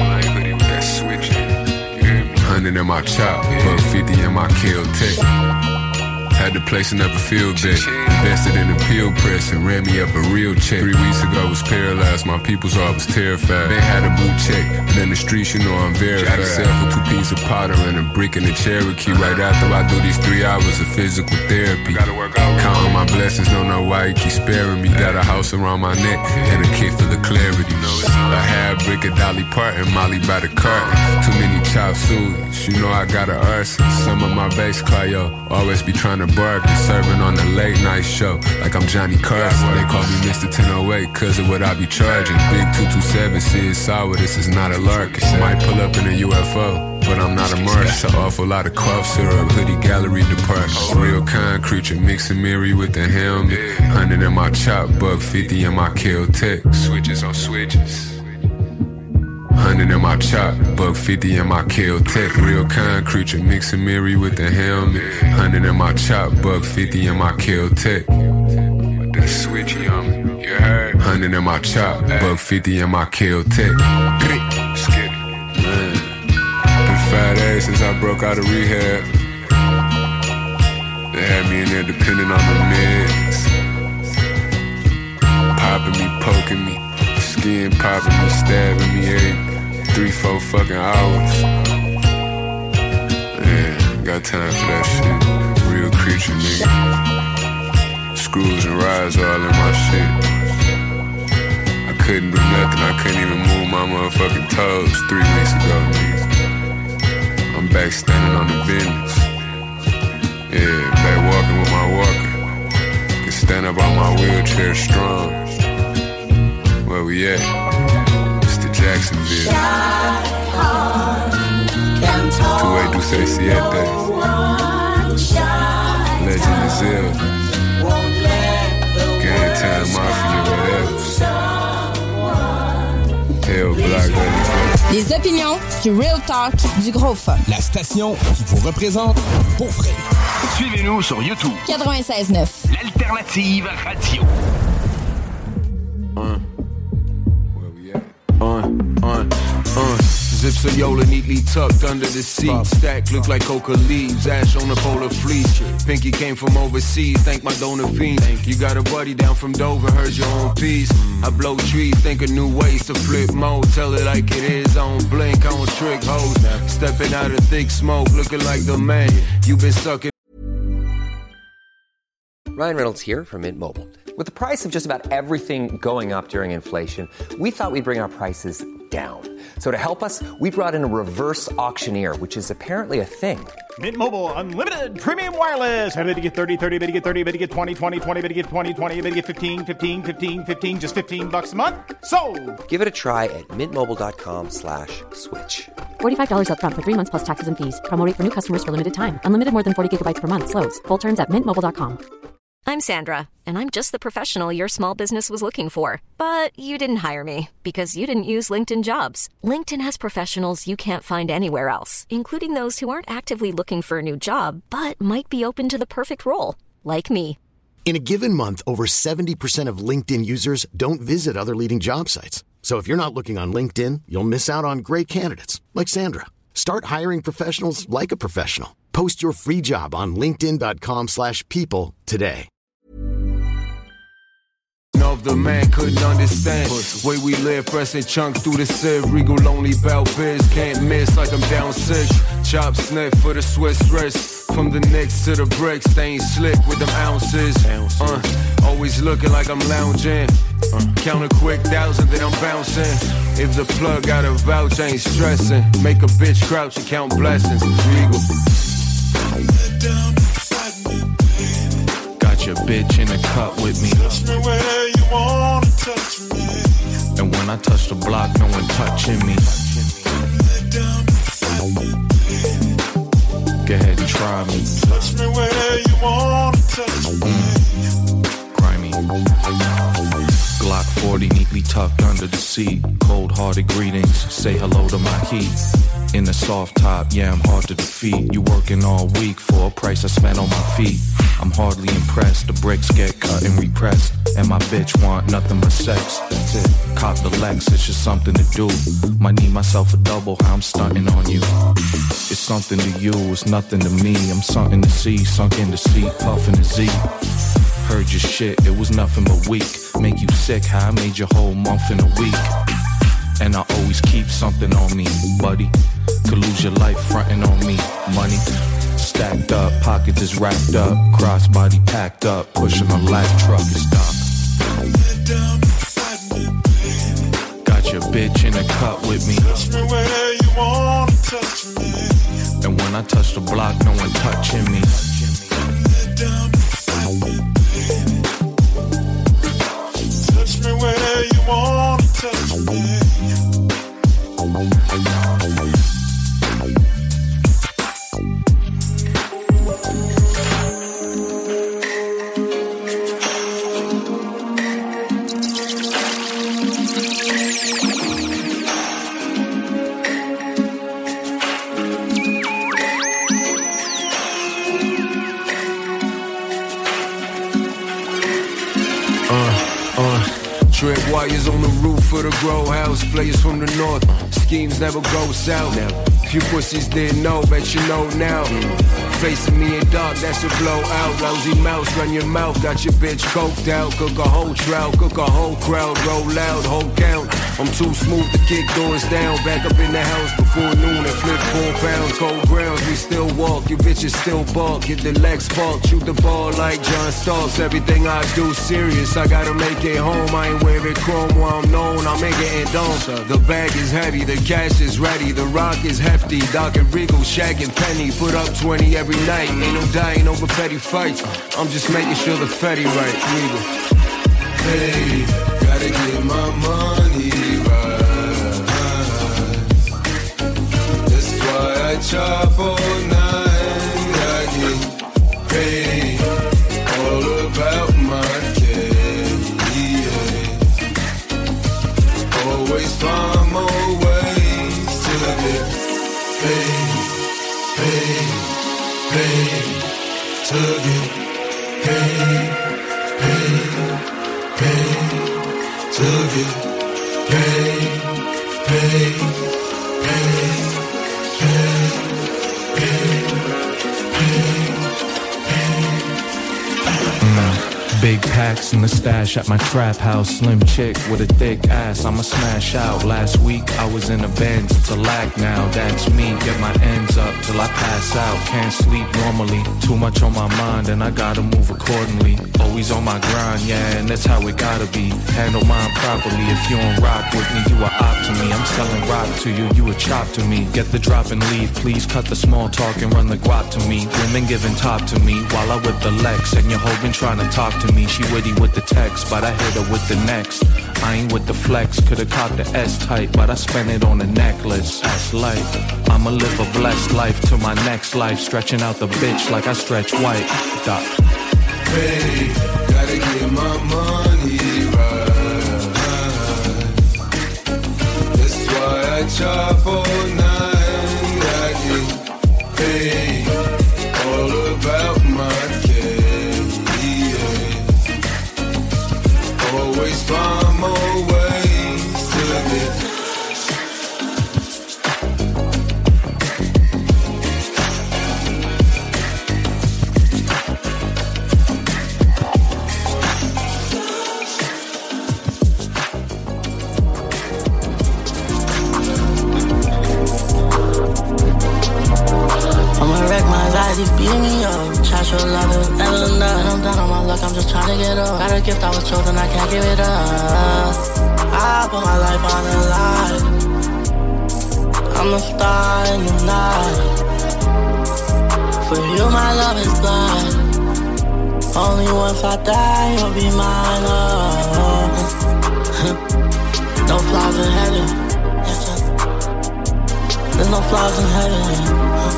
Speaker 16: 100 in my chop, buck 50 in my Kel-Tec. Had the place and never feel bet. Invested in the peel press and ran me up a real check. 3 weeks ago I was paralyzed, my people's all was terrified. They had a blue check, but in the streets you know I'm verified. Got a sell for 2 pieces of powder and a brick in the Cherokee. Right after I do these 3 hours of physical therapy. Counting my blessings, don't know why he keep sparing me. Got a house around my neck and a kit full of clarity. A half brick of Dolly Parton, Molly by the carton. Too many chop sueys, you know I got an arson. Some of my bass Clio, always be trying to bargain. Serving on the late night show like I'm Johnny Carson. They call me Mr. 1008 cause of what I be charging. Big 227, see it's sour, this is not a larkin. Might pull up in a UFO, but I'm not a Martian. An awful lot of cough syrup, hoodie gallery department. Real kind creature, mixing Miri with the helmet. 100 in my chop, buck 50 in my Kel-Tec. Switches on switches. 100 in my chop, buck 50 in my Kel-Tec. Real kind creature, mixing Miri with the helmet. 100 in my chop, buck 50 in my Kel-Tec. With that switchy on me, you heard? 100 in my chop, buck 50 in my Kel-Tec. Skip, man. Been 5 days since I broke out of rehab. They had me in there depending on the meds. Popping me, poking me. Skin popping me, stabbing me every 3-4 fucking hours. Man, got time for that shit. Real creature, nigga. Screws and rods all in my shit. I couldn't do nothing, I couldn't even move my motherfucking toes 3 weeks ago, nigga. I'm back standing on the business. Yeah, back walking with my walker. Can stand up on my wheelchair strong. Where we at? Mr. Jacksonville. 2-8-2-6-7. Legend of Zelda. Gang Time Mafia, whatever. Hell Black Lady.
Speaker 17: Les opinions du Real Talk du Gros Fun.
Speaker 18: La station qui vous représente pour vrai.
Speaker 19: Suivez-nous sur YouTube.
Speaker 17: 96.9.
Speaker 19: L'alternative radio.
Speaker 16: Zips of Yola neatly tucked under the seat. Stack look like coca leaves, ash on the polar fleece. Pinky came from overseas, thank my donor fiends. You got a buddy down from Dover, heard your own piece. I blow trees, think of new ways to flip mode. Tell it like it is, I don't blink, I don't trick hoes. Stepping out of thick smoke, looking like the man. You been sucking.
Speaker 20: Ryan Reynolds here from Mint Mobile. With the price of just about everything going up during inflation, we thought we'd bring our prices down. So to help us, we brought in a reverse auctioneer, which is apparently a thing.
Speaker 21: Mint Mobile Unlimited Premium Wireless. How to get 30, 30, bit to get 30, bit to get 20, 20, 20, bit to get 20, 20, bit to get 15, 15, 15, 15, just $15 a month? Sold!
Speaker 20: Give it a try at mintmobile.com/switch.
Speaker 22: $45 up front for 3 months plus taxes and fees. Promo rate for new customers for limited time. Unlimited more than 40 gigabytes per month. Slows full terms at mintmobile.com.
Speaker 23: I'm Sandra, and I'm just the professional your small business was looking for. But you didn't hire me because you didn't use LinkedIn Jobs. LinkedIn has professionals you can't find anywhere else, including those who aren't actively looking for a new job, but might be open to the perfect role, like me.
Speaker 1: In a given month, over 70% of LinkedIn users don't visit other leading job sites. So if you're not looking on LinkedIn, you'll miss out on great candidates like Sandra. Start hiring professionals like a professional. Post your free job on linkedin.com/people today.
Speaker 16: Of the man couldn't understand way we live, pressing chunks through the sieve. Regal lonely bout biz, can't miss like I'm down 6. Chop sniff for the Swiss wrist. From the Knicks to the bricks, staying slick with them ounces. Always looking like I'm lounging. Count a quick 1,000, then I'm bouncing. If the plug got a vouch, I ain't stressing. Make a bitch crouch and count blessings. Regal. Got your bitch in the cut with me.
Speaker 12: Touch me where you wanna touch me.
Speaker 16: And when I touch the block, no one touching me. Go ahead and try me.
Speaker 12: Touch me where you wanna touch me.
Speaker 16: Grimy. Glock 40 neatly tucked under the seat. Cold-hearted greetings, say hello to my heat. In the soft top, yeah, I'm hard to defeat. You working all week for a price I spent on my feet. I'm hardly impressed, the bricks get cut and repressed. And my bitch want nothing but sex, that's it. Cop the Lex, it's just something to do. Might need myself a double, how I'm stunting on you. It's something to you, it's nothing to me. I'm something to see, sunk in the seat, puffing the Z. Heard your shit, it was nothing but weak. Make you sick, how I made your whole month in a week. And I always keep something on me, buddy. Could lose your life fronting on me, money. Stacked up, pockets is racked up. Crossbody packed up, pushing a light truck to stop. Got your bitch in the cut with me.
Speaker 12: Touch me where you wanna touch me.
Speaker 16: And when I touch the block, no one touching me.
Speaker 12: Touch me where you wanna touch me.
Speaker 16: Trip wires on the roof of the grow house. Players from the north, schemes never go south. Few pussies didn't know, bet you know now. Facing me in dark, that's a blowout. Lousy mouse, run your mouth, got your bitch coked out. Cook a whole trout, cook a whole crowd, roll loud, whole count. I'm too smooth to kick doors down. Back up in the house before noon and flip 4 pounds. Cold grounds, we still walk, you bitches still balk. Get the legs spark, shoot the ball like John Starks. Everything I do serious, I gotta make it home. I ain't wearing chrome while I'm known, I'm making it don't. The bag is heavy, the cash is ready, the rock is hefty. Doc and Regal, Shaq and Penny, put up 20 every night. Ain't no dying over petty fights, I'm just making sure the Fetty right. Regal.
Speaker 12: Hey, gotta get my money right. That's why I chop all night. I get paid, all about my cake. Yeah. Always find more ways to get paid, paid, paid, to get paid, paid, paid, to get paid, paid, paid.
Speaker 2: packs in the stash at my trap house. Slim chick with a thick ass, I'ma smash out. Last week I was in a Benz, it's a lack now. That's me, get my ends up till I pass out. Can't sleep normally, too much on my mind and I gotta move accordingly. Always on my grind, yeah, and that's how it gotta be. Handle mine properly, if you don't rock with me, you a op to me. I'm selling rock to you, you a chop to me. Get the drop and leave, please cut the small talk and run the guap to me. Women giving top to me while I with the Lex. And your hoe been trying to talk to me, she witty with the text, but I hit her with the next. I ain't with the flex, could've caught the S-type, but I spent it on a necklace. That's life, I'ma live a blessed life to my next life, stretching out the bitch like I stretch white. Doc.
Speaker 6: Hey, gotta get my money right. That's why I chop all night. I get paid, all about my cake, yeah. Always find more ways to get.
Speaker 3: He's beating me up, try to love it, never enough. When I'm down on my luck, I'm just trying to get up. Got a gift I was chosen, I can't give it up. I put my life on the line. I'm a star and you're not. For you my love is blind. Only once I die, you'll be mine. No flaws in heaven. There's no flaws in heaven.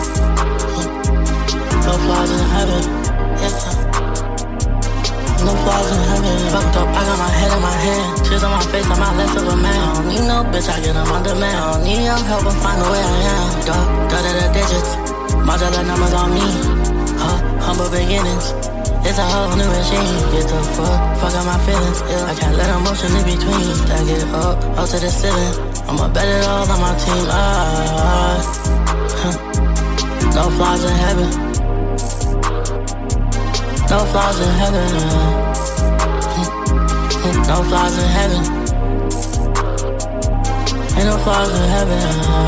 Speaker 3: No flaws in heaven, yeah. No flaws in heaven. Fucked up, I got my head in my hand. Tears on my face, I'm not less of a man. I don't need no bitch, I get them on demand. I don't need your help, I'm fine the way I am. Duh, the digits, modular numbers on me. Humble beginnings, it's a whole new regime. Get the fuck out my feelings, yeah. I can't let emotion in between. Stack it up to the ceiling. I'ma bet it all on my team, No flaws in heaven. No flaws in heaven. No flaws in heaven. Ain't no flaws in heaven.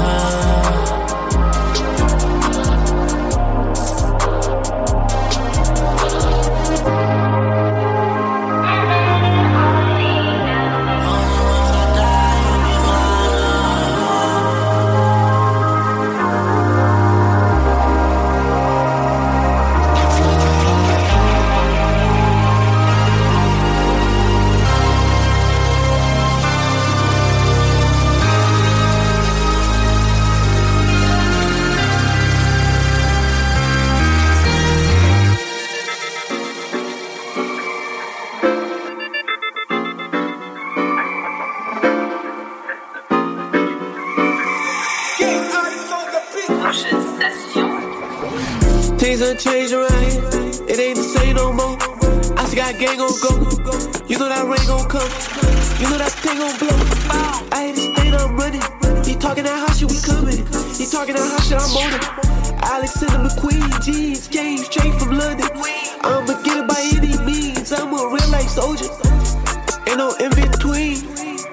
Speaker 5: Change around here, it ain't the same no more. I still got gang gon' go. You know that rain gon' come. You know that thing gon' blow. I hate the state I'm running. He talking that hot shit, we coming. He talking that hot shit, I'm on it. Alexander McQueen, jeans, came straight from London. I'ma get it by any means. I'm a real life soldier. Ain't no in between.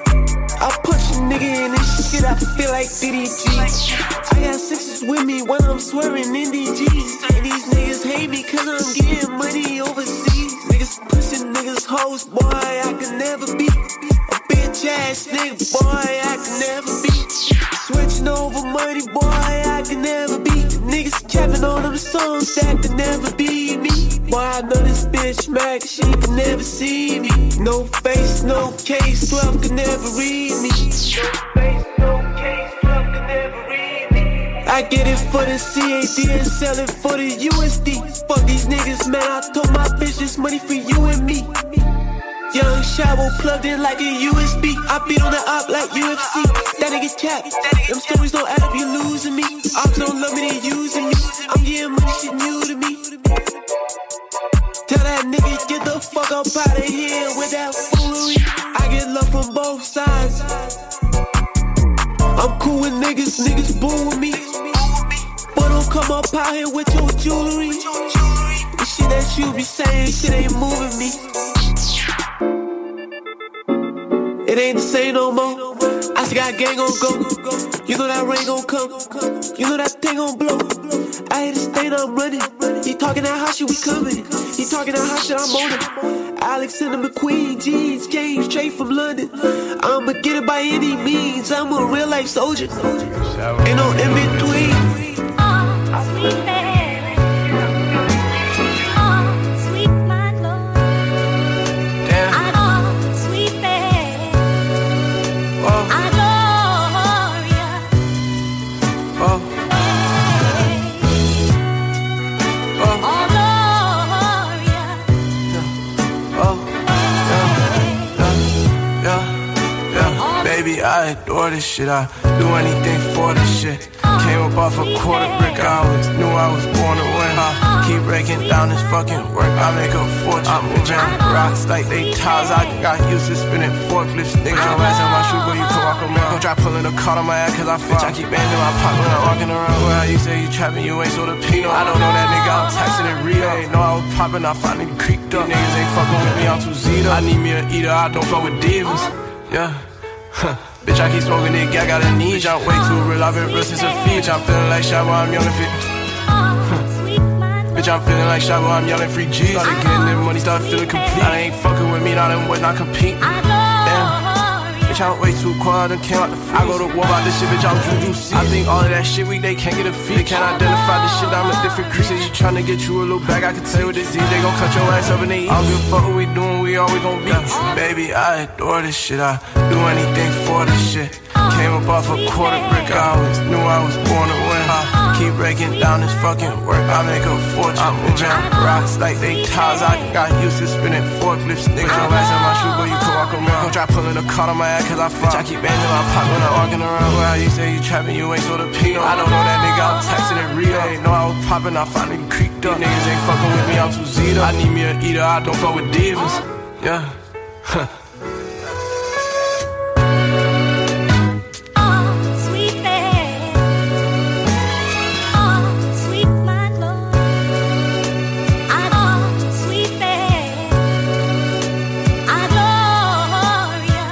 Speaker 5: I punch a nigga in this shit, I feel like DDG. I got sixes with me when I'm swearing NDGs. And these niggas hate me cause I'm getting money overseas. Niggas pushing niggas hoes, boy, I could never be a bitch ass nigga, boy, I could never be switching over money, boy, I could never be. Niggas capping on them songs that could never be me. Boy, I know this bitch Mac, she could never see me. No face, no case, 12 could never read me. No face, no case, 12 could never read me. I get it for the CAD and sell it for the USD. Fuck these niggas, man, I told my bitch this money for you and me. Young shower plugged in like a USB. I beat on the op like UFC. That nigga cap. Them stories don't add up, you losing me. Ops don't love me, they using me. I'm getting money, shit new to me. Tell that nigga get the fuck up out of here with that foolery. I get love from both sides. I'm cool with niggas, niggas boo with me. But don't come up out here with your jewelry. The shit that you be saying, shit ain't moving me. It ain't the same no more. I still got gang on go. You know that rain gon' come. You know that thing gon' blow. I hate the state I'm running. He talking that hot shit, we coming. He talking that hot shit, I'm on it. Alexander McQueen, jeans, came straight from London. I'ma get it by any means. I'm a real life soldier. Ain't no in between.
Speaker 10: Sweet baby, sweet my love.
Speaker 5: Damn.
Speaker 10: Sweet baby,
Speaker 5: Oh,
Speaker 10: adore ya.
Speaker 5: oh, oh,
Speaker 10: Adore ya.
Speaker 5: oh, yeah. Baby, I adore this shit. I do anything for this shit. Came up off a quarter brick, I always knew I was born to win. I keep breaking down this fucking work, I make a fortune. I'm jamming rocks like they tiles, I got used to spinning forklifts. Niggas your ass in my shoe, but you can walk around. Don't try pulling a card on my ass, cause I bitch, I keep bands in my pocket when I'm walking around. Well, you say you trapping, you ain't so the Pino. I don't know that nigga, I'm taxing in Rio. Ain't know I was popping, I finally creeped up. These niggas ain't fucking with me, I'm too Zito. I need me a eater, I don't fuck with divas. Yeah. Bitch, I keep smoking it, I got a need. I'm way too real, I've been real since a feed. I'm feeling like Shabba, I'm young and fit. Bitch, I'm feeling like Shabba, I'm young and free G. Started getting that money, started feeling complete. I ain't fucking with me, now them boys not compete. Damn. Bitch, I'm way too quiet, I came out the free. I go to war about this shit, bitch, I'm Juju C. I think all of that shit weak, they can't get a fee. They can't identify this shit, I'm a different creature. You tryna get you a little bag, I can tell you with disease. They gon' cut your ass up and they eat. I don't give a fuck what we doing, we always gon' beat. Baby, I adore this shit, I do anything for this shit. Came up off a quarter brick, I always knew I was born to win. I keep breaking down this fucking work, I make a fortune. I'm jamming rocks like they tiles, I got used to spinning forklifts. Niggas your ass in my shoe, but you can walk around. Don't try pulling a card on my ass, cause I fuck. I keep bands in my pocket when I'm walking around. Well, you say you trapping, you ain't so the Pino. I don't know that nigga, I'm taxing in Rio. Ain't know I was popping, I finally creeped up. These niggas ain't fucking with me, I'm too Zito. I need me a eater, I don't fuck with divas. Yeah.
Speaker 10: Sweet baby, sweet my love. Sweet baby, adore ya.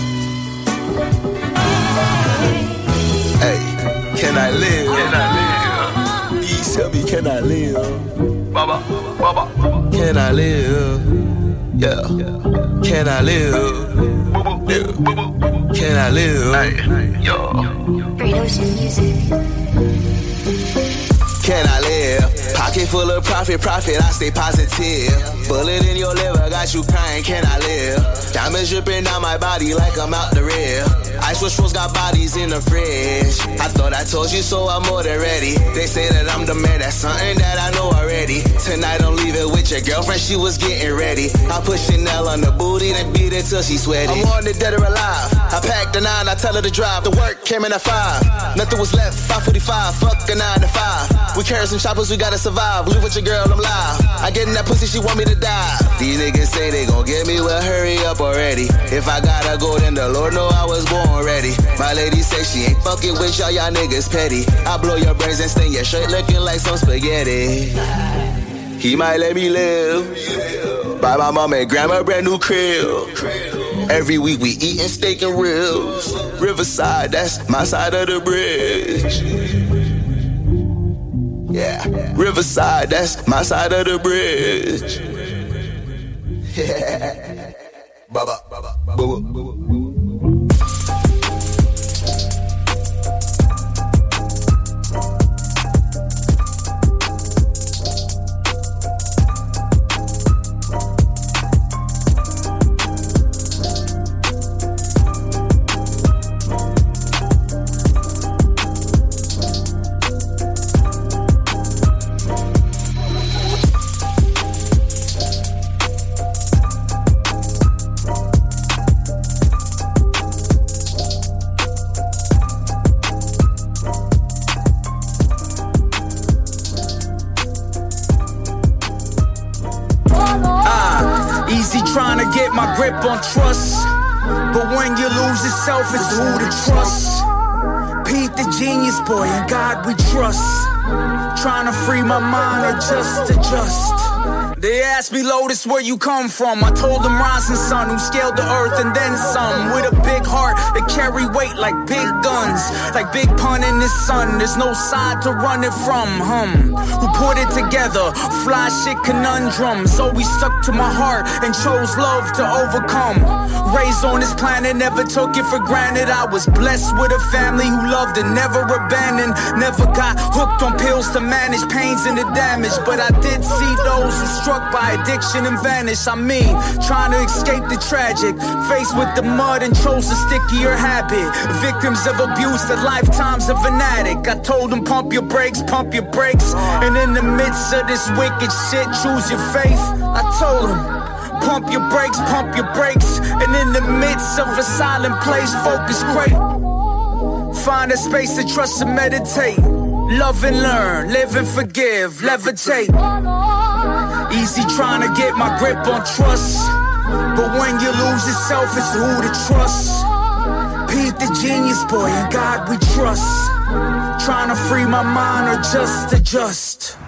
Speaker 4: Hey, can I live? Can I live? Please tell me, can I live?
Speaker 19: Baba, Baba.
Speaker 4: Can I live? Yeah. Can I live? Yeah. Can I live?
Speaker 19: Hey, yo.
Speaker 4: Can I live? Pocket full of profit, I stay positive. Bullet in your liver, got you crying, can I live? Diamonds dripping down my body like I'm out the rear. Ice West Rose got bodies in the fridge. I thought I told you, so I'm more than ready. They say that I'm the man, that's something that I know already. Tonight I'm leaving with your girlfriend, she was getting ready. I put Chanel on the booty, then beat it till she sweaty. I'm wanted dead or alive. I packed a 9, I tell her to drive. The work came in at 5. Nothing was left, 5:45, fuck a 9 to 5. We carry some choppers, we gotta survive. Leave with your girl, I'm live. I get in that pussy, she want me to die. These niggas say they gon' get me, well hurry up already. If I gotta go, then the Lord know I was born ready. My lady say she ain't fucking with y'all niggas petty. I blow your brains and stain your shirt looking like some spaghetti. He might let me live. Buy my mama and grandma a brand new crib. Every week we eatin' steak and ribs. Riverside, that's my side of the bridge. Yeah, Riverside, that's my side of the bridge. Yeah. Baba, baba, baba, baba.
Speaker 8: Trying to get my grip on trust, but when you lose yourself, it's who to trust. Pete the genius boy, and God we trust. Trying to free my mind, adjust. They asked me, Lotus, where you come from? I told them rising sun who scaled the earth and then some. With a big heart that carry weight like big guns. Like Big Pun in the sun, there's no side to run it from. Who put it together? Fly shit conundrums. Always stuck to my heart and chose love to overcome. Raised on this planet, never took it for granted. I was blessed with a family who loved and never abandoned. Never got hooked on pills to manage pains and the damage. But I did see those who struck by addiction and vanish. I mean, trying to escape the tragic, faced with the mud and chose a stickier habit. Victims of abuse at lifetimes of an addict. I told them pump your brakes, and in the midst of this wicked shit, choose your faith. I told them pump your brakes, and in the midst of a silent place, focus great. Find a space to trust and meditate. Love and learn, live and forgive, levitate. Easy trying to get my grip on trust, but when you lose yourself, it's who to trust. Pete the genius boy, and God we trust. Trying to free my mind or just adjust.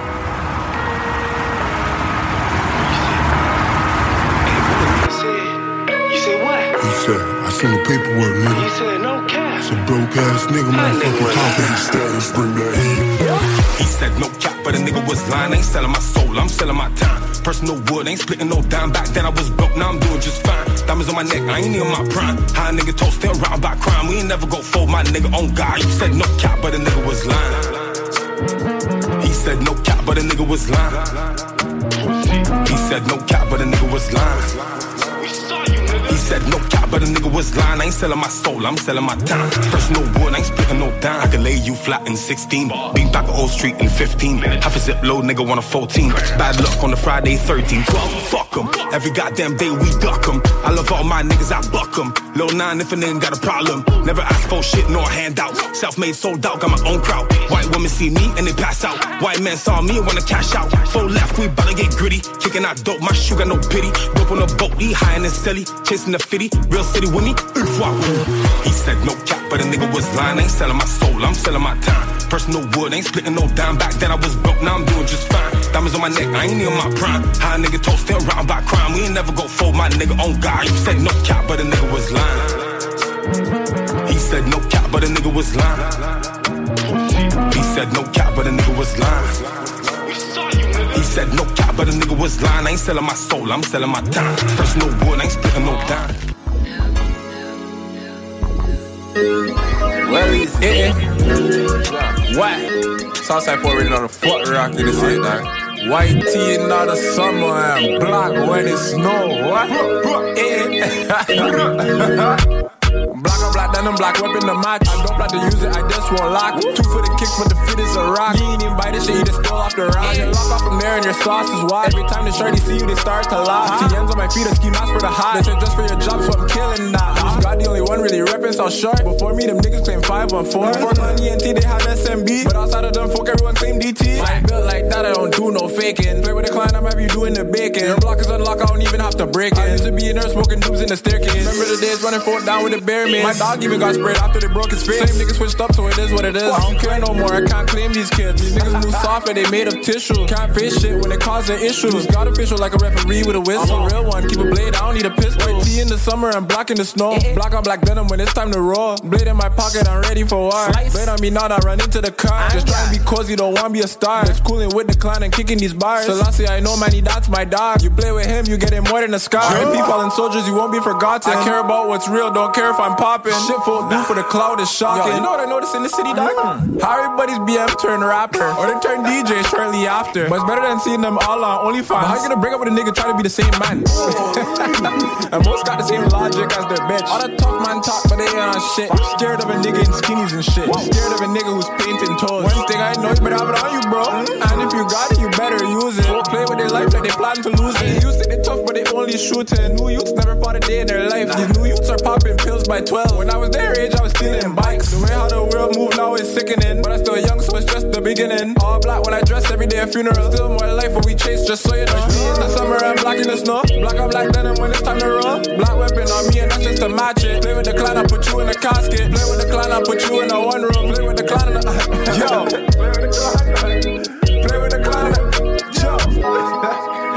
Speaker 12: You said what?
Speaker 6: He said, I seen the paperwork, nigga.
Speaker 12: You said no cap.
Speaker 6: It's a broke ass nigga, motherfucking talking. Status, bring that heat.
Speaker 14: He said no cap, but a nigga was lying. Ain't selling my soul, I'm selling my time. Personal wood, ain't splitting no dime. Back then I was broke, now I'm doing just fine. Diamonds on my neck, I ain't in my prime. High nigga toasting around by crime. We ain't never go fold my nigga on God. You said no cap, but a nigga was lying. He said no cap, but a nigga was lying. He said no cap, but a nigga was lying. He said no cap, but a nigga was lying. I ain't selling my soul, I'm selling my time. Personal wood, I ain't splitting no dime. I could lay you flat in 16. Being back at Old Street in 15. Half a zip load, nigga want a 14. Bad luck on the Friday 13. 12, fuck em. Every goddamn day we duck em. I love all my niggas, I buck em. Lil 9 if a nigga got a problem. Never ask for shit nor handout. Self-made, sold out, got my own crowd. White women see me and they pass out. White men saw me and wanna cash out. 4 left, we bout to get gritty. Kicking out dope, my shoe got no pity. Dope on a boat, he high and silly. Chasing the fitty, real city with me. He said no cap, but a nigga was lying. I ain't selling my soul, I'm selling my time. Personal wood, ain't splitting no dime. Back then I was broke, now I'm doing just fine. Diamonds on my neck, I ain't in my prime. High nigga toasting around by crime. We ain't never go fold my nigga on God. You said no cap, but a nigga was lying. He said no cap, but a nigga was lying. He said no cap, but a nigga was lying. He said no cap, but a nigga was lying. I ain't selling my soul, I'm selling my time. Personal wood, I ain't splitting no dime.
Speaker 7: Well, he's hitting. What? Southside for reading on the foot rock in the shit, dog. White tea in the summer and black when it snow. What? Black on black, then I'm black weapon the match. I don't plan to use it, I just won't lock. 2 for the kicks, but the fit is a rock. You ain't even buy this shit, you just stole off the rock. You lock off from there and your sauce is wild. Every time the shorty see you, they start to laugh. TNs on my feet, a ski mask for the hot. They said just for your job, so I'm killing that. Who's God the only one really reppin' so short? Before me, them niggas claim 514. Before on ENT, they have SMB. But outside of them folk, everyone claim DT. I ain't built like that, I don't do no faking. Play with the client, I'm have you doing the bacon. Your block is unlocked, I don't even have to break it. I used to be in there smoking dupes in the staircase. Remember the days running forward down with the bear man. My dog even got sprayed after they broke his face. Same niggas switched up, so it is what it is. I don't care no more, I can't claim these kids. These niggas move soft and they made of tissue. Can't face shit when it causes issues. Got official like a referee with a whistle. I'm a real one, keep a blade, I don't need a pistol. White tea in the summer and black in the snow. Black on black denim when it's time to roll. Blade in my pocket, I'm ready for war. Blade on me now, I run into the car. Just trying to be cozy, don't want to be a star. It's cooling with the clan and kicking these bars. Selassie, I know Manny, that's my dog. You play with him, you get him more than a scar. P fallen soldiers, you won't be forgotten. I care about what's real, don't care if I'm popping. Shit folk do for the cloud is shocking. Yo, you know what I noticed in the city, dog? How everybody's BM turn rapper, or they turn DJ shortly after. But it's better than seeing them all on OnlyFans. But how you gonna break up with a nigga try to be the same man? And most got the same logic as their bitch. All the tough man talk, but they ain't on shit. I'm scared of a nigga in skinnies and shit. I'm scared of a nigga who's painting toes. One thing I know, you better have it on you, bro. And if you got it, you better use it. Don't play with their life like they plan to lose it. Used to be tough, but they only shooting. New youths never fought a day in their life. These new youths are popping pills by 12. When I was their age, I was stealing bikes. The way how the world move now is sickening. But I'm still young, so it's just the beginning. All black when I dress every day a funeral. Still more life what we chase, just so you know. Me in the summer and black in the snow. Black on black denim when it's time to roll. Black weapon on me and that's just to match it. Play with the clan, I put you in a casket. Play with the clan, I put you in a one room. Play with the clan, yo. Play with the clan, yo.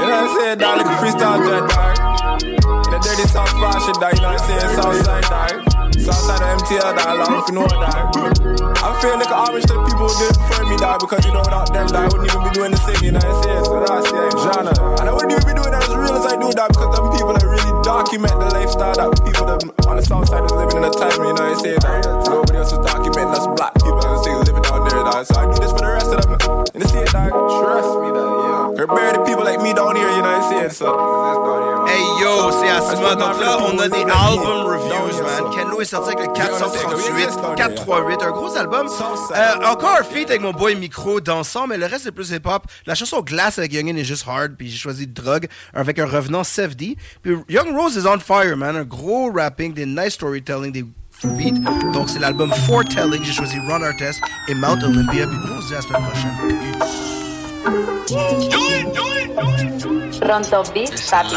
Speaker 7: saying, dog? Like a freestyle jet, dog. In the dirty South fashion, dog. You know what I'm saying? Southside, dog. Southside of MTL, dog. Long if you know it, dog. I feel like an homage to the people who did it before me, dog. Because you know, without them, dog, I wouldn't even be doing the singing, you know what I'm saying? So that's the genre. And I wouldn't even be doing that as real as I do, dog. Because them people that really document the lifestyle that people that on the south side is living in the time, you know what I'm saying? Nobody else is documenting us black people that are living out there, dog. So I do this for the rest of them in the city, dog. Trust me, dog, yeah. They're bare the people like me down here, you know what I'm saying? So,
Speaker 9: hey yo, c'est Asma. Donc là, on a des album reviews, man. Ken Lo est sorti avec le 438, 438, un gros album. Encore un feat avec mon boy Micro dansant, mais le reste c'est plus hip-hop. La chanson Glass avec Youngin est juste hard, puis j'ai choisi Drug avec un revenant Seth D. Puis Young Rose is on fire, man. Un gros rapping, des nice storytelling, des beats. Donc c'est l'album Foretelling. J'ai choisi Ron Artest et Mount Olympia. Puis nous on se dit à la semaine prochaine.
Speaker 15: Pronto Beat, papi.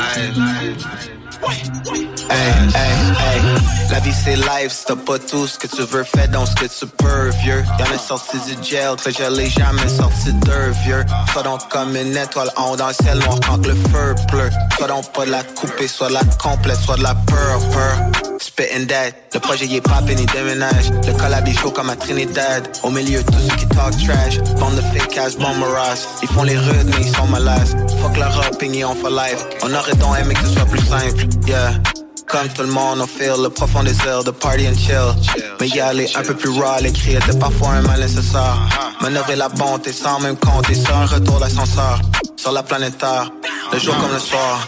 Speaker 11: Hey, hey, hey. La vie c'est live, si t'as pas tout ce que tu veux, fais donc ce que tu peux, vieux. Y'en a sorti du jail, que je l'ai jamais sorti d'eux, vieux. Sois donc comme une étoile en haut dans le ciel noir quand le feu pleut. Sois donc pas de la couper, soit de la complète, soit de la peur. Spittin' dead, le projet y est papé ni déménage. Le collab est chaud comme à Trinidad. Au milieu de tous ceux qui talk trash. Bande de fake ass bomberas. Ils font les rudes mais ils sont malades. Fuck leur opinion for life. On aurait donc aimé que ce soit plus simple, yeah. Comme tout le monde, on feel le profond désir de party and chill. Mais y aller un peu plus raw, l'écrit était parfois un mal nécessaire. Manœuvrer la bonté sans même compter sur un retour d'ascenseur. Sur la planète Terre, le jour comme le soir.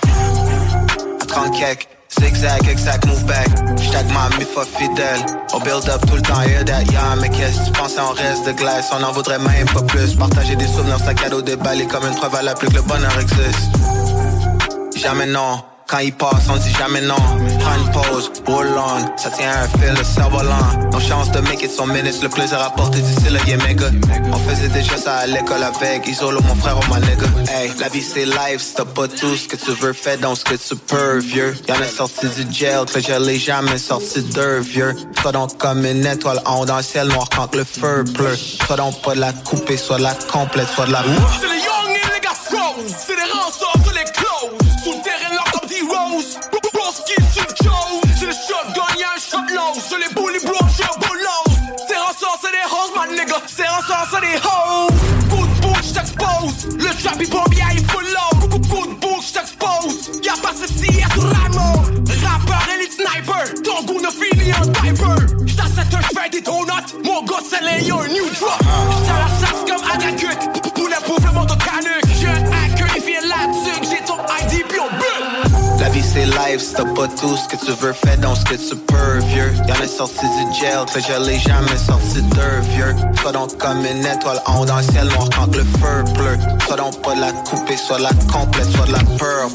Speaker 11: À 30 kek, zigzag, exact, move back. J'tag ma mi-fa fidèle. On build up tout le temps, hear that, yeah. Mais qu'est-ce que tu pensais, on reste de glace. On en voudrait même pas plus. Partager des souvenirs, c'est un cadeau déballé comme une preuve à la plus que le bonheur existe. Jamais non. Quand il passe, on dit jamais non. Prends une pause, roll on. Ça tient un fil, le cerf-volant. Nos chances de make it sont minutes. Le plaisir à porter d'ici là, yeah, méga. On faisait déjà ça à l'école avec Isolo, mon frère, oh my nigga. Hey, la vie c'est live, si t'as pas tout ce que tu veux, fais donc ce que tu peux, vieux. Y'en a sorti du jail, que je l'ai jamais sorti d'eux, vieux. Sois donc comme une étoile en haut dans le ciel noir quand le feu pleut. Sois donc pas de la couper, soit de la complète, soit de la...
Speaker 13: C'est les young et les gars froze. C'est les rançons sur les closes. Sous le terrain là comme D-Rose. Broski sur le show. C'est le shotgun, y'a un shot low. Sur les bully bros, j'suis un bolos. C'est rançons, c'est des hoes, my nigga. C'est rançons, c'est des hoes. Coup de bouche, j't'expose. Le trap il bombe, y'a il full low. Coup de bouche, j't'expose. Y'a pas ceci, y'a tout Ramo. Rappeur, elite sniper. Ton goût ne finit en diaper. J't'achète un j'fais des donuts. Mon gars, c'est les y'a un new drop. J't'ai la chasse comme Agaguk. Poulet pouvre, mon canuc. J'ai un hacker, il vient là-dessus. J'ai ton ID, puis on bulle.
Speaker 11: La vie c'est live, si t'as pas tout ce que tu veux, fais donc ce que tu peux, vieux. Y'en a sorti du jail, que je l'ai jamais sorti d'eux, vieux. Sois donc comme une étoile en haut dans le ciel noir quand le feu pleut. Sois donc pas de la couper, soit de la complète, soit de la peur.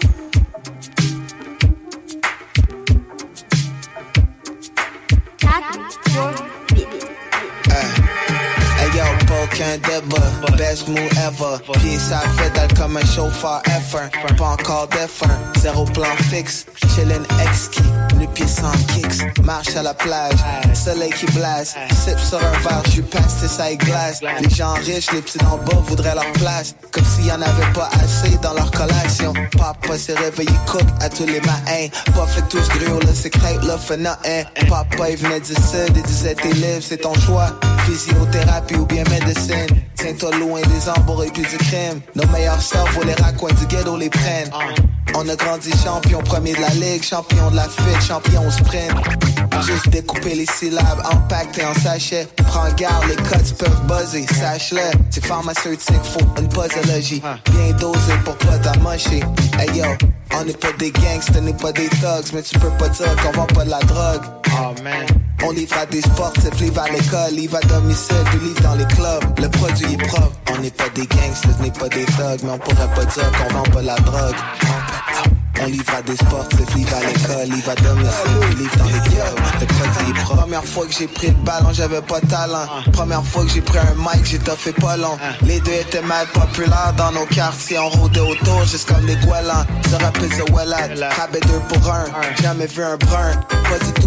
Speaker 11: Aucun débat, best move ever. Pieds ça pédale comme un chauffeur F1. Pas encore d'F1, zéro plan fixe. Chillin' exquis, le pied sans kicks. Marche à la plage, soleil qui blase. Sip sur un verre, j'suis passé ça glace. Les gens riches, les petits d'en bas voudraient leur place. Comme s'il y en avait pas assez dans leur collation. Papa s'est réveillé cook à tous les matins. Pas fait tous gros, là c'est crêpe, là fait nothing. Papa il venait du sud et disait t'es libre, c'est ton choix. Physiothérapie ou bien médecine. Tiens-toi loin des embouts et puis du crime. Nos meilleurs cerveaux, les raccoins du ghetto les prennent. On a grandi champion, premier de la ligue, champion de la fête, champion au sprint. Juste découper les syllabes, empaqueter en sachet. Prends garde, les cuts peuvent buzzer, sache-le. C'est pharmaceutique, faut une posologie. Bien dosé pour pas t'amocher. Hey yo, on n'est pas des gangsters, n'est pas des thugs. Mais tu peux pas dire qu'on vend pas de la drogue. Oh man. On livre à des sportifs, livre à l'école, livre à domicile, puis livre dans les clubs. Le produit est propre. On n'est pas des gangsters, n'est pas des thugs, mais on pourrait pas dire qu'on vend pas de la drogue. On livre à des sportifs, livre à l'école, livre à domicile, puis livre dans les clubs. Le produit est propre. Première fois que j'ai pris le ballon, j'avais pas de talent. Première fois que j'ai pris un mic, j'ai toffé pas long. Les deux étaient mal populaires dans nos quartiers. On rôdait autour, juste comme les Guelans. Sur un pizza Wellad, rabais 2 pour 1. Jamais vu un brun, pas du tout opulent.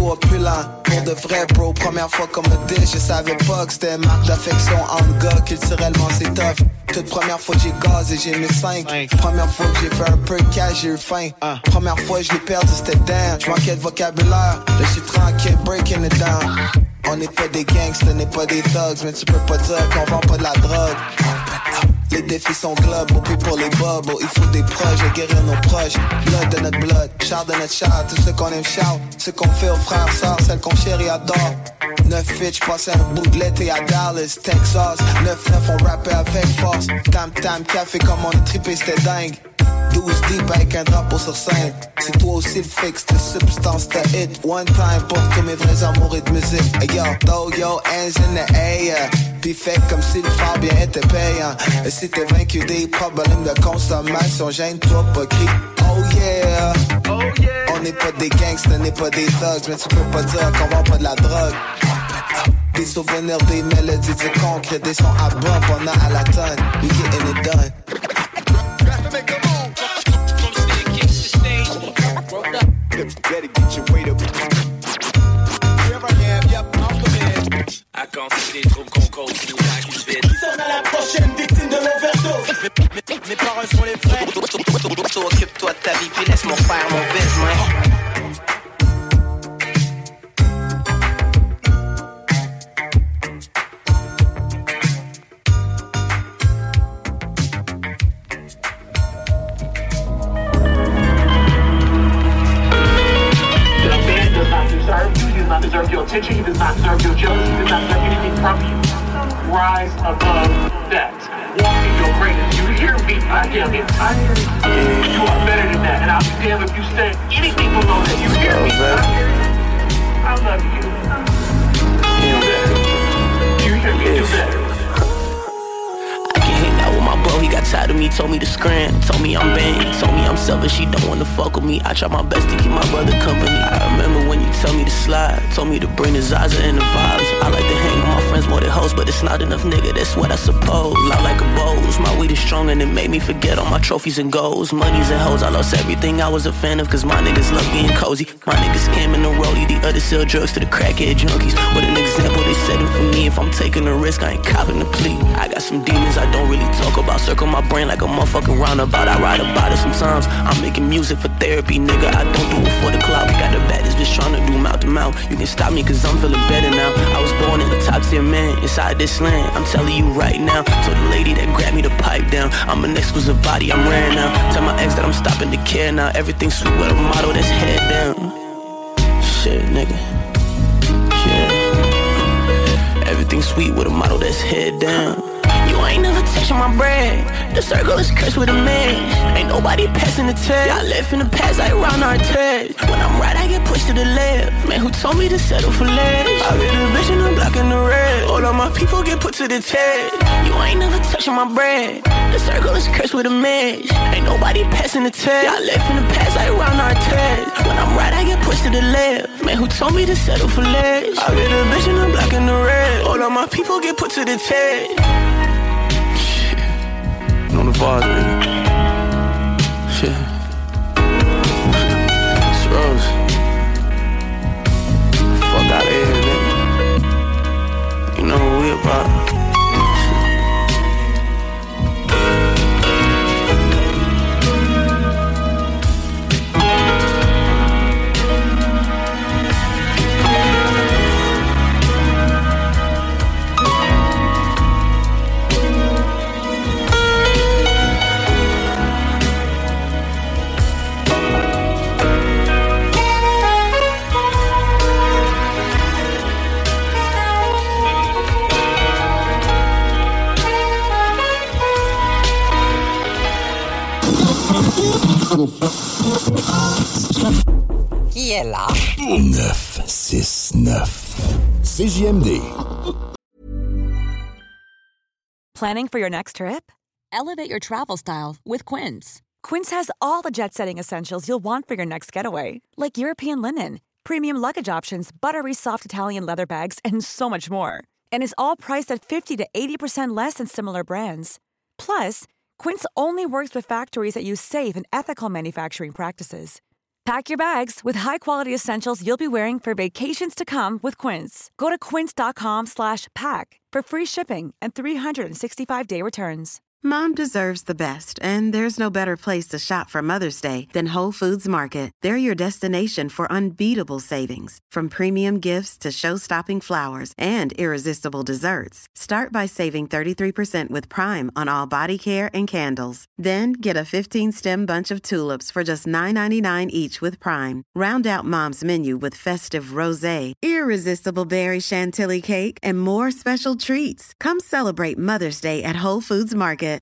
Speaker 11: blanc. Pour de vrai, bro, première fois qu'on me dit, je savais pas que c'était marque d'affection entre gars. Culturellement, c'est tough. Toute première fois que j'ai gazé, j'ai mis 5. Première fois que j'ai fait un peu de cash, j'ai eu faim. Première fois que je l'ai perdu, c'était damn. J'manquais de vocabulaire, là je suis tranquille, breaking it down. On n'est pas des gangsters, on n'est pas des thugs, mais tu peux pas dire qu'on vend pas de la drogue. Les défis sont globaux, puis pour les bubbles, il faut des projets, guérir nos proches. Blood de notre blood, char de notre char, tout ce qu'on aime shout, ce qu'on fait aux frères, sœurs, celles qu'on chérit adore. 9-8, j'passais un bout de l'été à Dallas, Texas. 9-9, on rappait avec force. Tam café comme on a trippé, c'était dingue. 12 deep avec un drapeau sur scène. C'est toi aussi le fixe, de substance, ta hit. One time pour tous mes vrais amoureux de musique. Hey yo, throw your hands in the air. Puis fait comme si le phare bien était payant. Et si t'es vaincu des problèmes de consommation, gêne-toi pas, crie oh yeah. Oh yeah. On n'est pas des gangsters, on n'est pas des thugs, mais tu peux pas dire qu'on vend pas de la drogue. Des souvenirs, des mélodies, du concret, des sons à bas, on a à la tonne. We getting it done.
Speaker 13: Better get your weight up. Wherever I am, yep, I'm the man.
Speaker 17: À quand c'est des troubles qu'on cause, si nous accuse vite.
Speaker 13: Qui s'en a la prochaine victime de l'overdose?
Speaker 17: Mes parents sont les frères.
Speaker 11: Occupe-toi de ta vie, puis laisse-moi faire mon business.
Speaker 18: Deserve your attention, he does not deserve your jealousy, he does not deserve anything from you. Rise above that. Walk in your greatness. You hear me? I hear me. You are better than that, and I'll be damned if you say anything below that. You hear me? I love you. Do better. You hear me? Do better.
Speaker 21: My bro, he got tired of me, told me to scram. Told me I'm banned, told me I'm selfish, he don't wanna fuck with me. I try my best to keep my brother company. I remember when you tell me to slide, told me to bring the Zaza and the vibes. I like to hang with my friends more than hoes, but it's not enough, nigga, that's what I suppose. Loud like a Bose, my weed is strong and it made me forget all my trophies and goals. Monies and hoes, I lost everything I was a fan of, cause my niggas love getting cozy. My niggas scamming the rollie, the others sell drugs to the crackhead junkies. What an example they setting for me, if I'm taking a risk, I ain't copping the plea. I got some demons I don't really talk about, circle my brain like a motherfucking roundabout. I ride about it sometimes. I'm making music for therapy, nigga. I don't do it for the clout. Got the baddest bitch trying to do mouth to mouth. You can stop me cause I'm feeling better now. I was born in the top tier man inside this land. I'm telling you right now. Told the lady that grabbed me to pipe down. I'm an exquisite body, I'm rare now. Tell my ex that I'm stopping to care now. Everything's sweet with a motto that's head down. Shit, nigga. Yeah. Everything's sweet with a motto that's head down. You ain't never touching my bread. The circle is cursed with a man. Ain't nobody passing the test. I left in the past, I round our test. When I'm right, I get pushed to the left. Man, who told me to settle for less? I be the bitch and I'm blocking the red. All of my people get put to the test. You ain't never touching my bread. The circle is cursed with a mess. Ain't nobody passing the test. I left in the past, I round our test. When I'm right, I get pushed to the left. Man, who told me to settle for less? I be the bitch and I'm blocking the red. All of my people get put to the test. On the vase, nigga. Shit. It's Rose. Fuck out of here, nigga. You know what we about.
Speaker 24: Qui est là?
Speaker 25: 969 CJMD.
Speaker 26: Planning for your next trip? Elevate your travel style with Quince. Quince has all the jet-setting essentials you'll want for your next getaway, like European linen, premium luggage options, buttery soft Italian leather bags, and so much more. And is all priced at 50 to 80% less than similar brands. Plus, Quince only works with factories that use safe and ethical manufacturing practices. Pack your bags with high-quality essentials you'll be wearing for vacations to come with Quince. Go to quince.com/pack for free shipping and 365-day returns.
Speaker 1: Mom deserves the best, and there's no better place to shop for Mother's Day than Whole Foods Market. They're your destination for unbeatable savings, from premium gifts to show-stopping flowers and irresistible desserts. Start by saving 33% with Prime on all body care and candles. Then get a 15-stem bunch of tulips for just $9.99 each with Prime. Round out Mom's menu with festive rosé, irresistible berry chantilly cake, and more special treats. Come celebrate Mother's Day at Whole Foods Market.